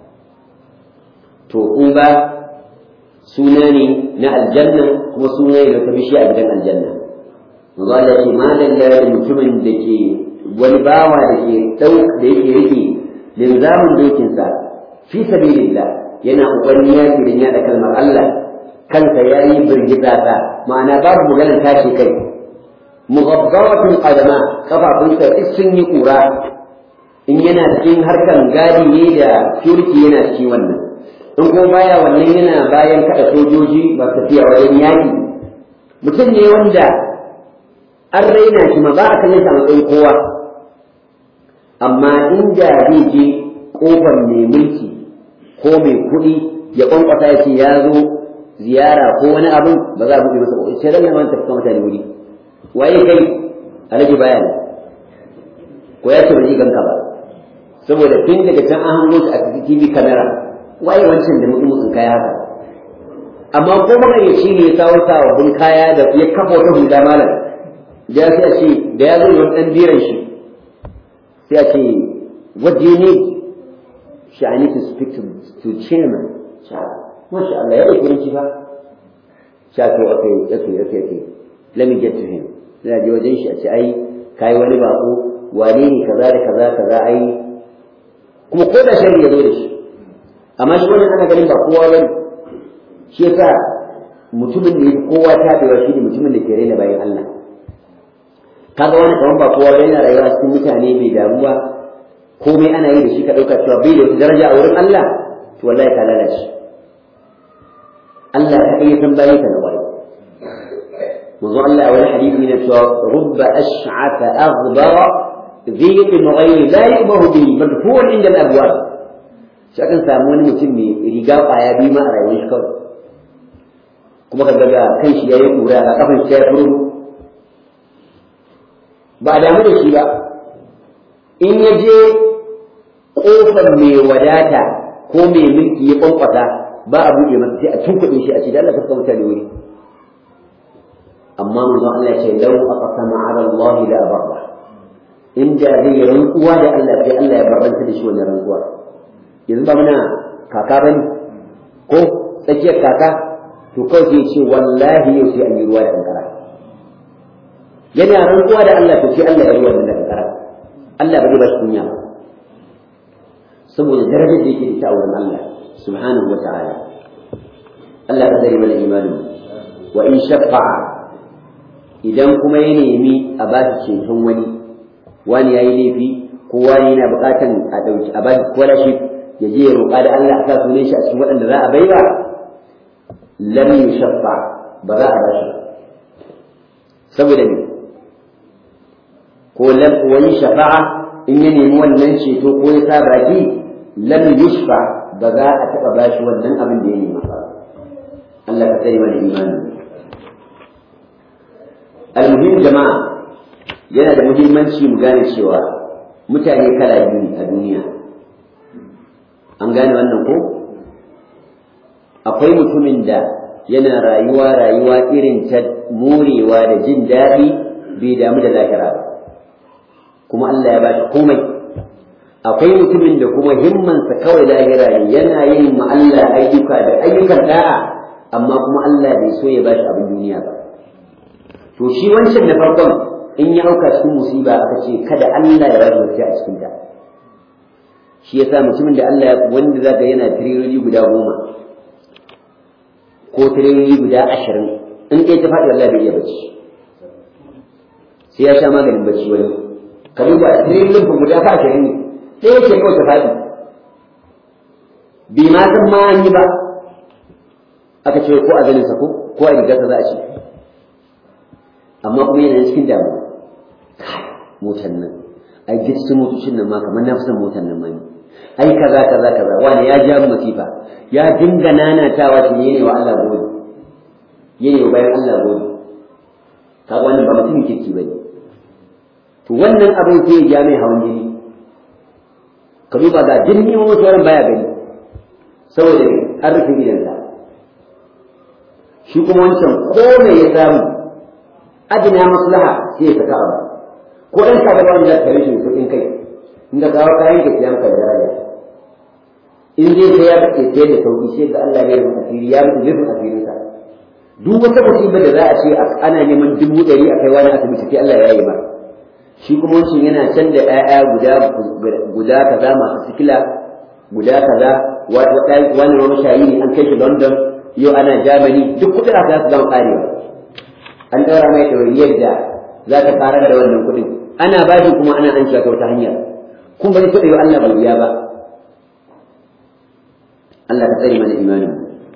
to quba suna ne na aljanna kuma suna ne na bishi a gidan aljanna manzo Allah ce madalla da mutumin da ke wani bawa da ke da yake rike linzamin dokinsa fi sabilillah yana kokarin yaki da yada kalmar Allah kansa yayi birgitsatsa ma'ana babu maganar tashi kai mughabbaratun qadama kafafunsa duk sun yi kura in yana cikin harkan gadi ne da firki yana cikin wannan in kuma baya wannan yana bayan kada sojoji ba tafiya wajen yaki mutum ne wanda an raina shi ma ba a kalle sa matsayin kowa amma inda zai je kofar mai mulki ko mai kuɗi ya kwankwasa ya ce ya zo ziyara ko wani abin ba za a buɗe masa ƙoƙari sai ran nan tafi kan mutane wuri waye kai alaji bayan ko ya ce ba zai ganka ba saboda tun daga can an hango shi a TV camera waye wancan da mutum kaya haka amma ko magayyaci ne ya kawo sababbin kaya da ya kafa wata hula malam da sai a ce da ya zo da wani ɗan biran shi sai a ce what do you need shi I need to speak to chairman masha Allah ya ɗauki rinci ba sha okay let me get to him sai a je wajen shi a ce ai kai wani bako wane ne kaza da kaza ai kuma ko da shari'a zo da shi amma shi wannan ana ganin ba kowa bane shi yasa mutumin da yake kowa tabewa shi ne mutumin da ke raina bayan Allah kaga wani kaman ba kowa bane yana rayuwa cikin mutane mai damuwa komai ana yi da shi ka dauka cewa bai da wata daraja a wurin Allah to wallahi ka lalace Allah ka iya tambaye ka na wani manzo Allah a wani hadisi ne cewa rubba ash'atha aghbara ذيق غير لا يؤبه به مدفوع عند الابواب sai kan samu wani mutum mai riga kwaya biyu ma a rayuwar shi kawai kuma ka ga kan shi yayi kura a kafin shi ya furu ba damu da shi ba in ya je kofar mai wadata ko mai mulki ya kwankwasa ba a buɗe masa sai a tunkuɗe shi a ce da Allah ka tsawata da wuri amma manzo Allah ya ce law aqsama ala Allah la abarra inda zai rantsuwa da Allah sai Allah ya barranta da shi wannan rantsuwa yanzu ba muna kaka bane ko tsakiyar kaka to kawai sai ce wallahi yau sai an yi ruwa da kankara yana rantsuwa da Allah to sai Allah ya ruwa da kankara Allah ba zai ba shi kunya ba saboda darajar da yake da ta wurin Allah subhanahu wa ta'ala Allah ka tsare mana imanin wa in shafa'a idan kuma ya nemi a ba shi ceton wani ya yi laifi ko wani yana buƙatan a ɗauki a bashi scholarship ya je ya roƙa da Allah a sa sunan shi a cikin waɗanda za a bai ba lam yushaffa ba za a bashi saboda ne ko lam wani shafa'a in ya nemi wannan ceto ko ya sa baki lam yushfa ba za a taɓa bashi wannan abin da ya nema ba Allah ka tsare mana imani al-muhim jama'a yana da muhimmanci mu gane cewa mutane kala biyu a duniya an gane wannan ko akwai mutumin da yana rayuwa irin ta morewa da jin daɗi bai damu da lahira ba kuma Allah ya ba shi komai akwai mutumin da kuma himmansa kawai lahira ne yana yin ma Allah ayyuka da ayyukan da'a amma kuma Allah bai so ya ba shi abin duniya ba to shi wancan na farkon in ya auka cikin musiba aka ce kada Allah ya rabu wasiya a cikin ta shi yasa mutumin da Allah wanda zaka yana tiriliyoyi guda 10 ko tiriliyoyi guda 20 in dai ta faɗi Allah bai iya bacci sai ya sha maganin bacci wani ka duba tiriliyoyin guda 20 ne sai yake kawai ta faɗi bai ma san ma an yi ba aka ce ko a ganin sa ko a rigarsa za a ce amma kuma yana cikin damuwa motan nan ai gitsin motocin nan ma kamar na fi son motan nan mani ai kaza wani ya ja masifa ya dinga nanatawa shi ne wa Allah gode yene wa bayan Allah gode ka wannan ba mutum kirki bane to wannan abin sai ya ja mai hawan jini ka duba ga jirgin motorin baya gani saboda an rufe gidansa shi kuma wancan ko me ya samu adina maslaha sai ya saka abu ko ɗan ka ga wanda ka rashin kuɗin kai inda kawo kayan ka siyan ka daraja in dai sai ya bace sai da sauki sai ga Allah ya rubuta asiri ya rubuta zubin asirin sa duk wata musiba da za a ce ana neman 100,000 a kai wani asibiti sai Allah ya yi ba shi kuma wancan yana can da ƴaƴa guda kaza masu sikila guda kaza wani ma mashayi ne an kai shi London yau ana Germany duk kuɗin aka su zama ƙarewa an ɗaura mai ɗauriyar da za ta ƙarar da wannan kuɗin ana ba shi kuma ana an ta wata hanya kuma bai taɓa yi Allah bai biya ba Allah ka tsare mana imanin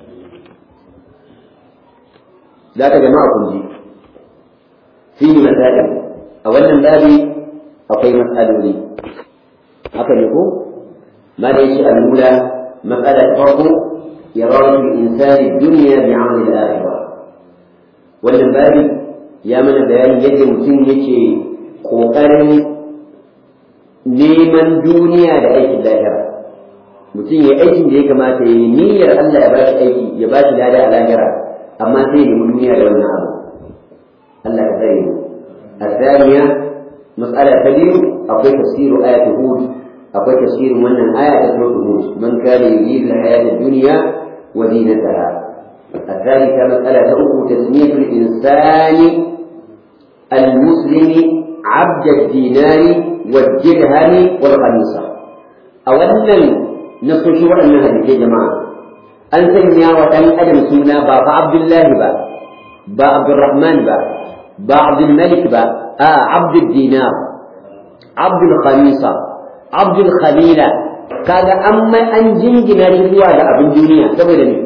za ka jama'a kun ji fi masail a wannan babi akwai matsaloli haka ne ko ma da yake al'ula matsala ta farko yaradu al-insani dunya bi'amali al-akhirah wannan babi ya mana bayani yadda mutum yake ƙoƙarin neman duniya da aikin lahira mutum ya aikin da ya kamata ya yi niyyar Allah ya bashi aiki ya bashi lada a lahira amma sai ya nemi duniya da wannan abu Allah ya tsare mu الثانية مسألة تبيو أقول تفسير آية هود أقول تفسير من آية هود من كان يريد الحياة الدنيا وزينتها الثالثة مسألة أخرى تسمية الإنسان المسلم عبد الدينار والدرهم والخميصة أولا نصر أنها يا جماعة أنت يا وطن أدم سونا بابا عبد الله با عبد الرحمن با عبد الملك عبد الدينار عبد الخميصة عبد الخليلة kaga an jingina shi zuwa ga abin duniya saboda ne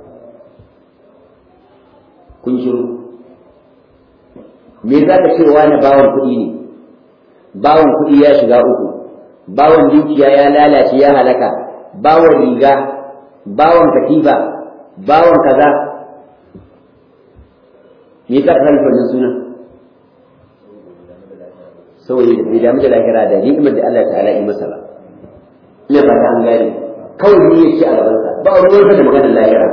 kun shiru me za ka ce wani bawan kuɗi ne bawan kuɗi ya shiga uku bawan dukiya ya lalace ya halaka bawan riga bawan katiba bawan kaza me ka san wannan suna saboda bai damu da lahira da ni'imar da Allah ta'ala yi masa ba ina fata an gane kawai ne yake a gabansa ba ruwan da maganar lahira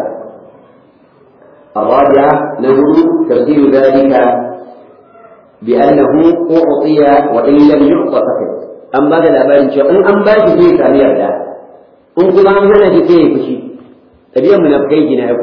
الرابعة نقول تفسير ذلك بأنه أعطي وإن لم يعطى فقط أم بعد الأبان شو أن بعد شيء كبير لا أن كمان هنا شيء كشي تبي من أبكي جناكو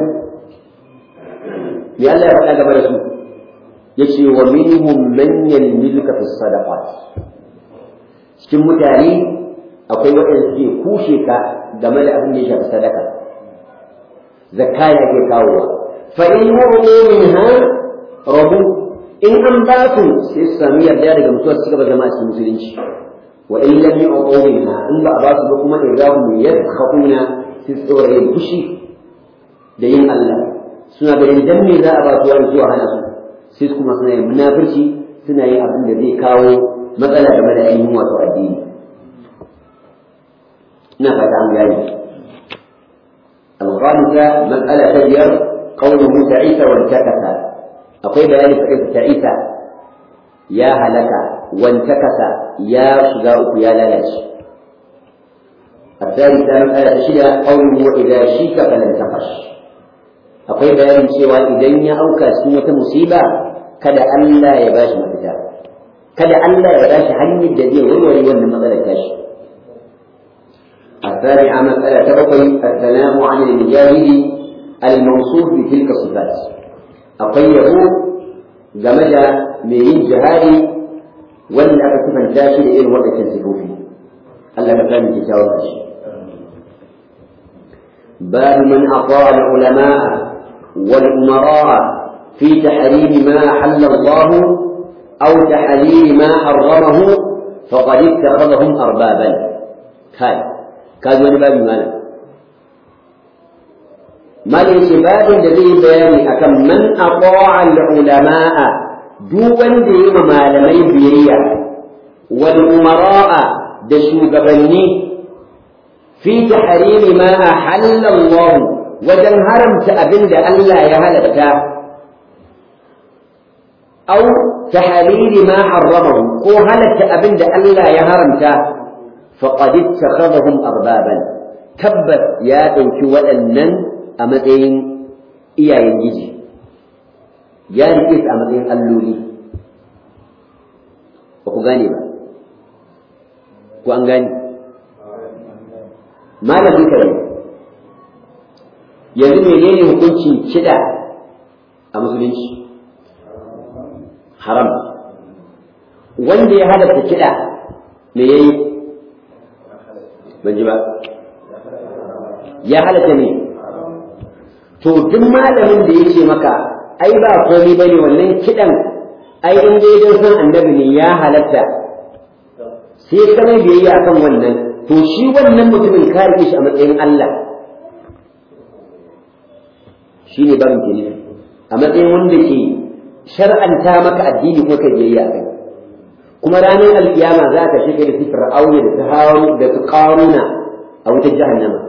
لأن الله تعالى برسول يشي ومنهم من يلمزك في الصدقات cikin mutane akwai waɗanda suke kushe ka game da abin da ya shafi sadaka zakka yake kawowa فإن يعطوا منها ربوا إن أنباتوا سيسامي يرجع لك مسوى السكبة جماعة المسلمين وإن لم يعطوا منها إن بأباتوا بكم إذاهم يدخطون سيسورين بشي دين الله سنة بين دمي ذا أباتوا أن سوى هنسوا سيسكم أصنع منافرشي سنة أبن الذي كاو مثلا كمدى أيهم وتؤدين نفت عن ذلك الخامسة مسألة تجر قوله تعيسى وانتكس أقول بيان فإذ تعيسى يا هلك وانتكس يا شجاؤك يا للاش الثالثة مسألة تشير قوله إذا شيك فلن تقش أقول بيان سوى إذن أوكا سنة مصيبة كذا ألا يباش مفتا كذا ألا يباش حني الدين والولي والمثل كاش السابعة مسألة تبقي السلام عن المجاهد الموصوف بتلك الصفات أقيه جمد من الجهاد ولا أكتفا تاشر إلى وقت تنسفه فيه ألا كان تساوي الشيء باب من أطاع العلماء والأمراء في تحريم ما أحل الله أو تحليل ما حرمه فقد اتخذهم أربابا كان باب ماذا مالك باب الذي بيان أكم من أطاع العلماء دوان ديم مالمي بيريا والأمراء دشو قبلني في تحريم ما أحل الله وجنهرم تأبند ألا يهلك أو تحليل ما حرمه قو هلك تأبند ألا يهرمك فقد اتخذهم أربابا تبت يا أوك وأنن a matsayin iyayen giji ya rike su a matsayin alloli ba ku gane ba ko an gane malamin kare yanzu menene hukuncin kiɗa a musulunci haram wanda ya halatta kiɗa me yayi ban ji ba ya halatta ne to duk malamin da yace maka ai ba komai bane wannan kidan ai in dai dan san annabi ne ya halatta sai kana biyayya akan wannan to shi wannan mutumin ka rike shi a matsayin Allah shine ban ke nufi a matsayin wanda ke shar'anta maka addini ko ka biyayya akai kuma ranar alkiyama za ka shiga da sifar aure da tahawu da qaruna a wutar jahannama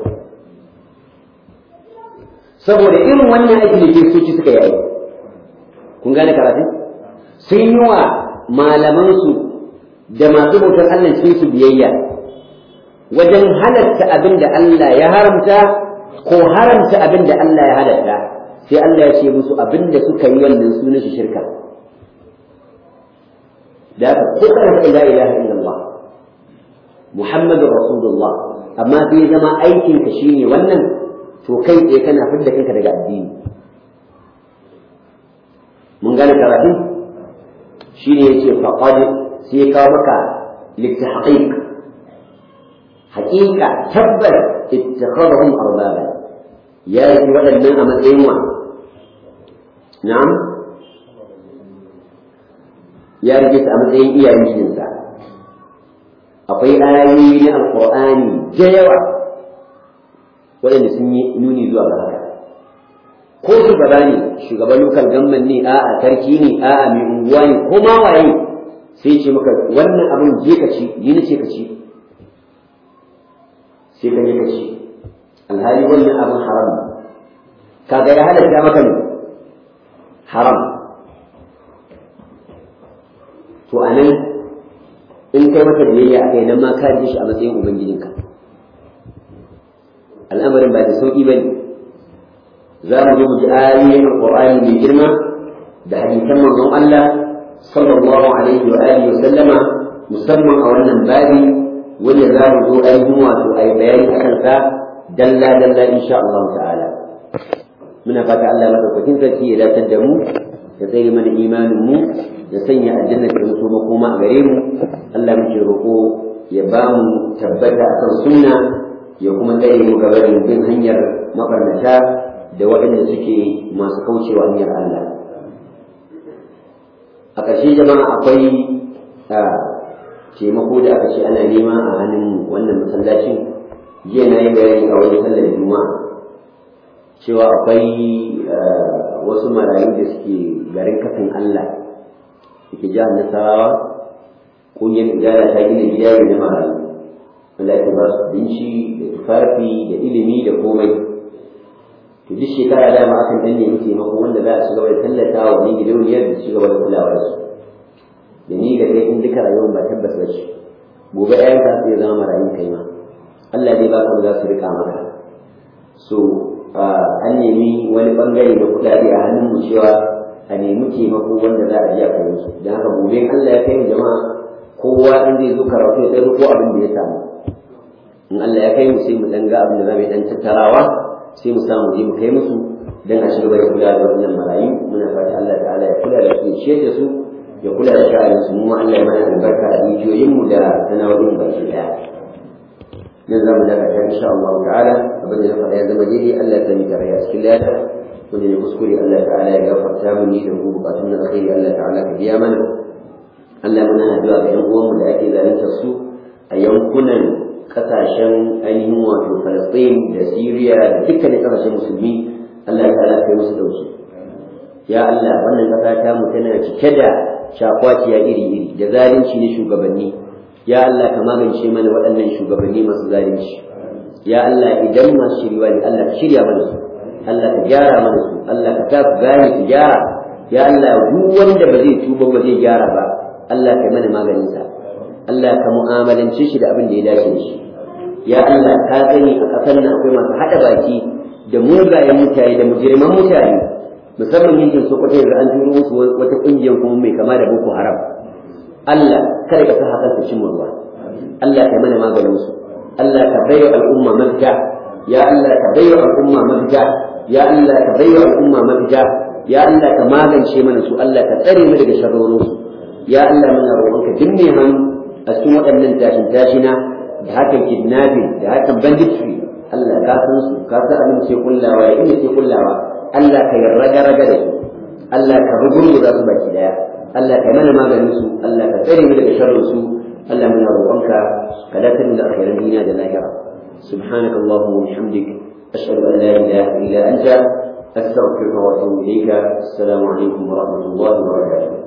saboda irin wannan aiki da kiristoci suka yi aiki kun gane karatu sun yi wa malamansu da masu bautar Allah cikin su biyayya wajen halatta abin da Allah ya haramta ko haramta abin da Allah ya halatta sai Allah ya ce musu abin da suka yi wannan sunan shi shirka da ka kuka la ilaha illallah muhammadur rasulullah amma sai zama aikin ka shine wannan to kai tsaye kana fidda kanka daga addini mun gane karatu shine yace faqad sai ka maka litahqiq haqiqa tabbas ittakhadhum arbaba ya yi wadannan a matsayin wa na'am ya rike a matsayin iyayen jinsa akwai ayoyi na alqur'ani da yawa waɗanda sun yi nuni zuwa ga haka ko shugaba ne shugaban local government ne a'a sarki ne a'a mai unguwa ne ko ma waye sai ce maka wannan abin je ka ci ni ne ce ka ci sai ka je ka ci alhali wannan abin haram kaga ya halatta maka ne haram to anan in kai maka biyayya akai nan ma ka ji shi a matsayin ubangijinka al'amarin ba da sauki bane za mu zo mu ji ayoyin alqur'ani mai girma da hadisan manzon Allah sallallahu alaihi wa alihi wa sallama musamman a wannan babi wanda za mu zo ainihin wato ai bayani akan sa dalla dalla insha Allah ta'ala muna fata Allah madaukakin sarki ya dace da mu ya tsare mana imanin mu ya sanya aljanna ta mutu makoma a gare mu Allah muke roƙo ya ba mu tabbata akan sunna ya kuma tsare mu gaba da bin hanyar mabarnata da waɗanda suke masu kaucewa hanyar Allah a ƙarshe jama'a akwai taimako da aka ce ana nema a hannun wannan masallacin jiya na yi bayani a wani sallar juma'a cewa akwai wasu marayu da suke garin kafin Allah da ke jihar Nasarawa ƙungiyar ijara ta gina gida na marayu wanda ake ba su abinci da tufafi da ilimi da komai to duk shekara dama akan dan nemi taimako wanda za a ci gaba da tallata wa ne gidauniyar da ci gaba da kulawa da su da ni da kai in duka rayuwar ba tabbas ba ce gobe ƴaƴanka sai zama marayun kai ma Allah dai ba ka za su rika maka so an nemi wani bangare na kuɗaɗe a hannun mu cewa a nemi taimako wanda za a ji a kai musu don haka gobe Allah ya kai mu jama'a kowa in zai zo karatu ya tsaro ko abin da ya samu in Allah ya kai mu sai mu dan ga abin da za mu dan tattarawa sai mu samu je mu kai musu dan a cigaba da kula da wannan marayu muna fata Allah ta'ala ya kula da su shi da su ya kula da sha'anin su mu Allah ya mana albarka a dukiyoyin mu da sana'o'in baki daya nan zamu daga ta insha Allah ta'ala abin da ya faɗa ya zama daidai Allah ya sani tare a cikin lada wanda ne kuskure Allah ta'ala ya gafarta mu ni da ku bukatun na alkhairi Allah ta'ala ka biya mana Allah muna addu'a ga yan uwanmu da ake zalunta su a yankunan kasashen ainihin wato Falastin da Syria da dukkanin kasashen musulmi Allah ta'ala kai musu dauki ya Allah wannan kasa ta mu tana cike da shakwaciya iri-iri da zalunci na shugabanni ya Allah ka magance mana waɗannan shugabanni masu zalunci ya Allah idan masu shiriwa ne Allah ka shirya mana su Allah ka gyara mana su Allah ka ta gane su gyara ya Allah duk wanda ba zai tuba ba zai gyara ba Allah ka mana maganin sa Allah ka mu'amalance shi da abin da ya dace da shi ya Allah ka sani a ƙasar nan akwai masu haɗa baki da mugayen mutane da mujirman mutane musamman yankin Sokoto yanzu an turo musu wata ƙungiyar kuma mai kama da Boko Haram Allah kada ka sa hakan su cimma ruwa Allah ka mana maganin su Allah ka baiwa al'umma mafita ya Allah ka baiwa al'umma mafita ya Allah ka baiwa al'umma mafita ya Allah ka magance mana su Allah ka tsare mu daga sharrorin su ya Allah muna roƙonka dinne hannu a cikin waɗannan tashina da hakan kidnapping da hakan banditry Allah ka san su ka san abin ce kullawa ya inda ce kullawa Allah ka yarraga raga da su Allah ka rugurguza su baki daya Allah ka mana maganin su Allah ka tsare mu daga sharrin su Allah muna roƙonka ka dace mu da alkhairan duniya da lahira سبحانك اللهم وبحمدك أشهد أن لا إله إلا أنت أستغفرك وأتوب إليك السلام عليكم ورحمة الله وبركاته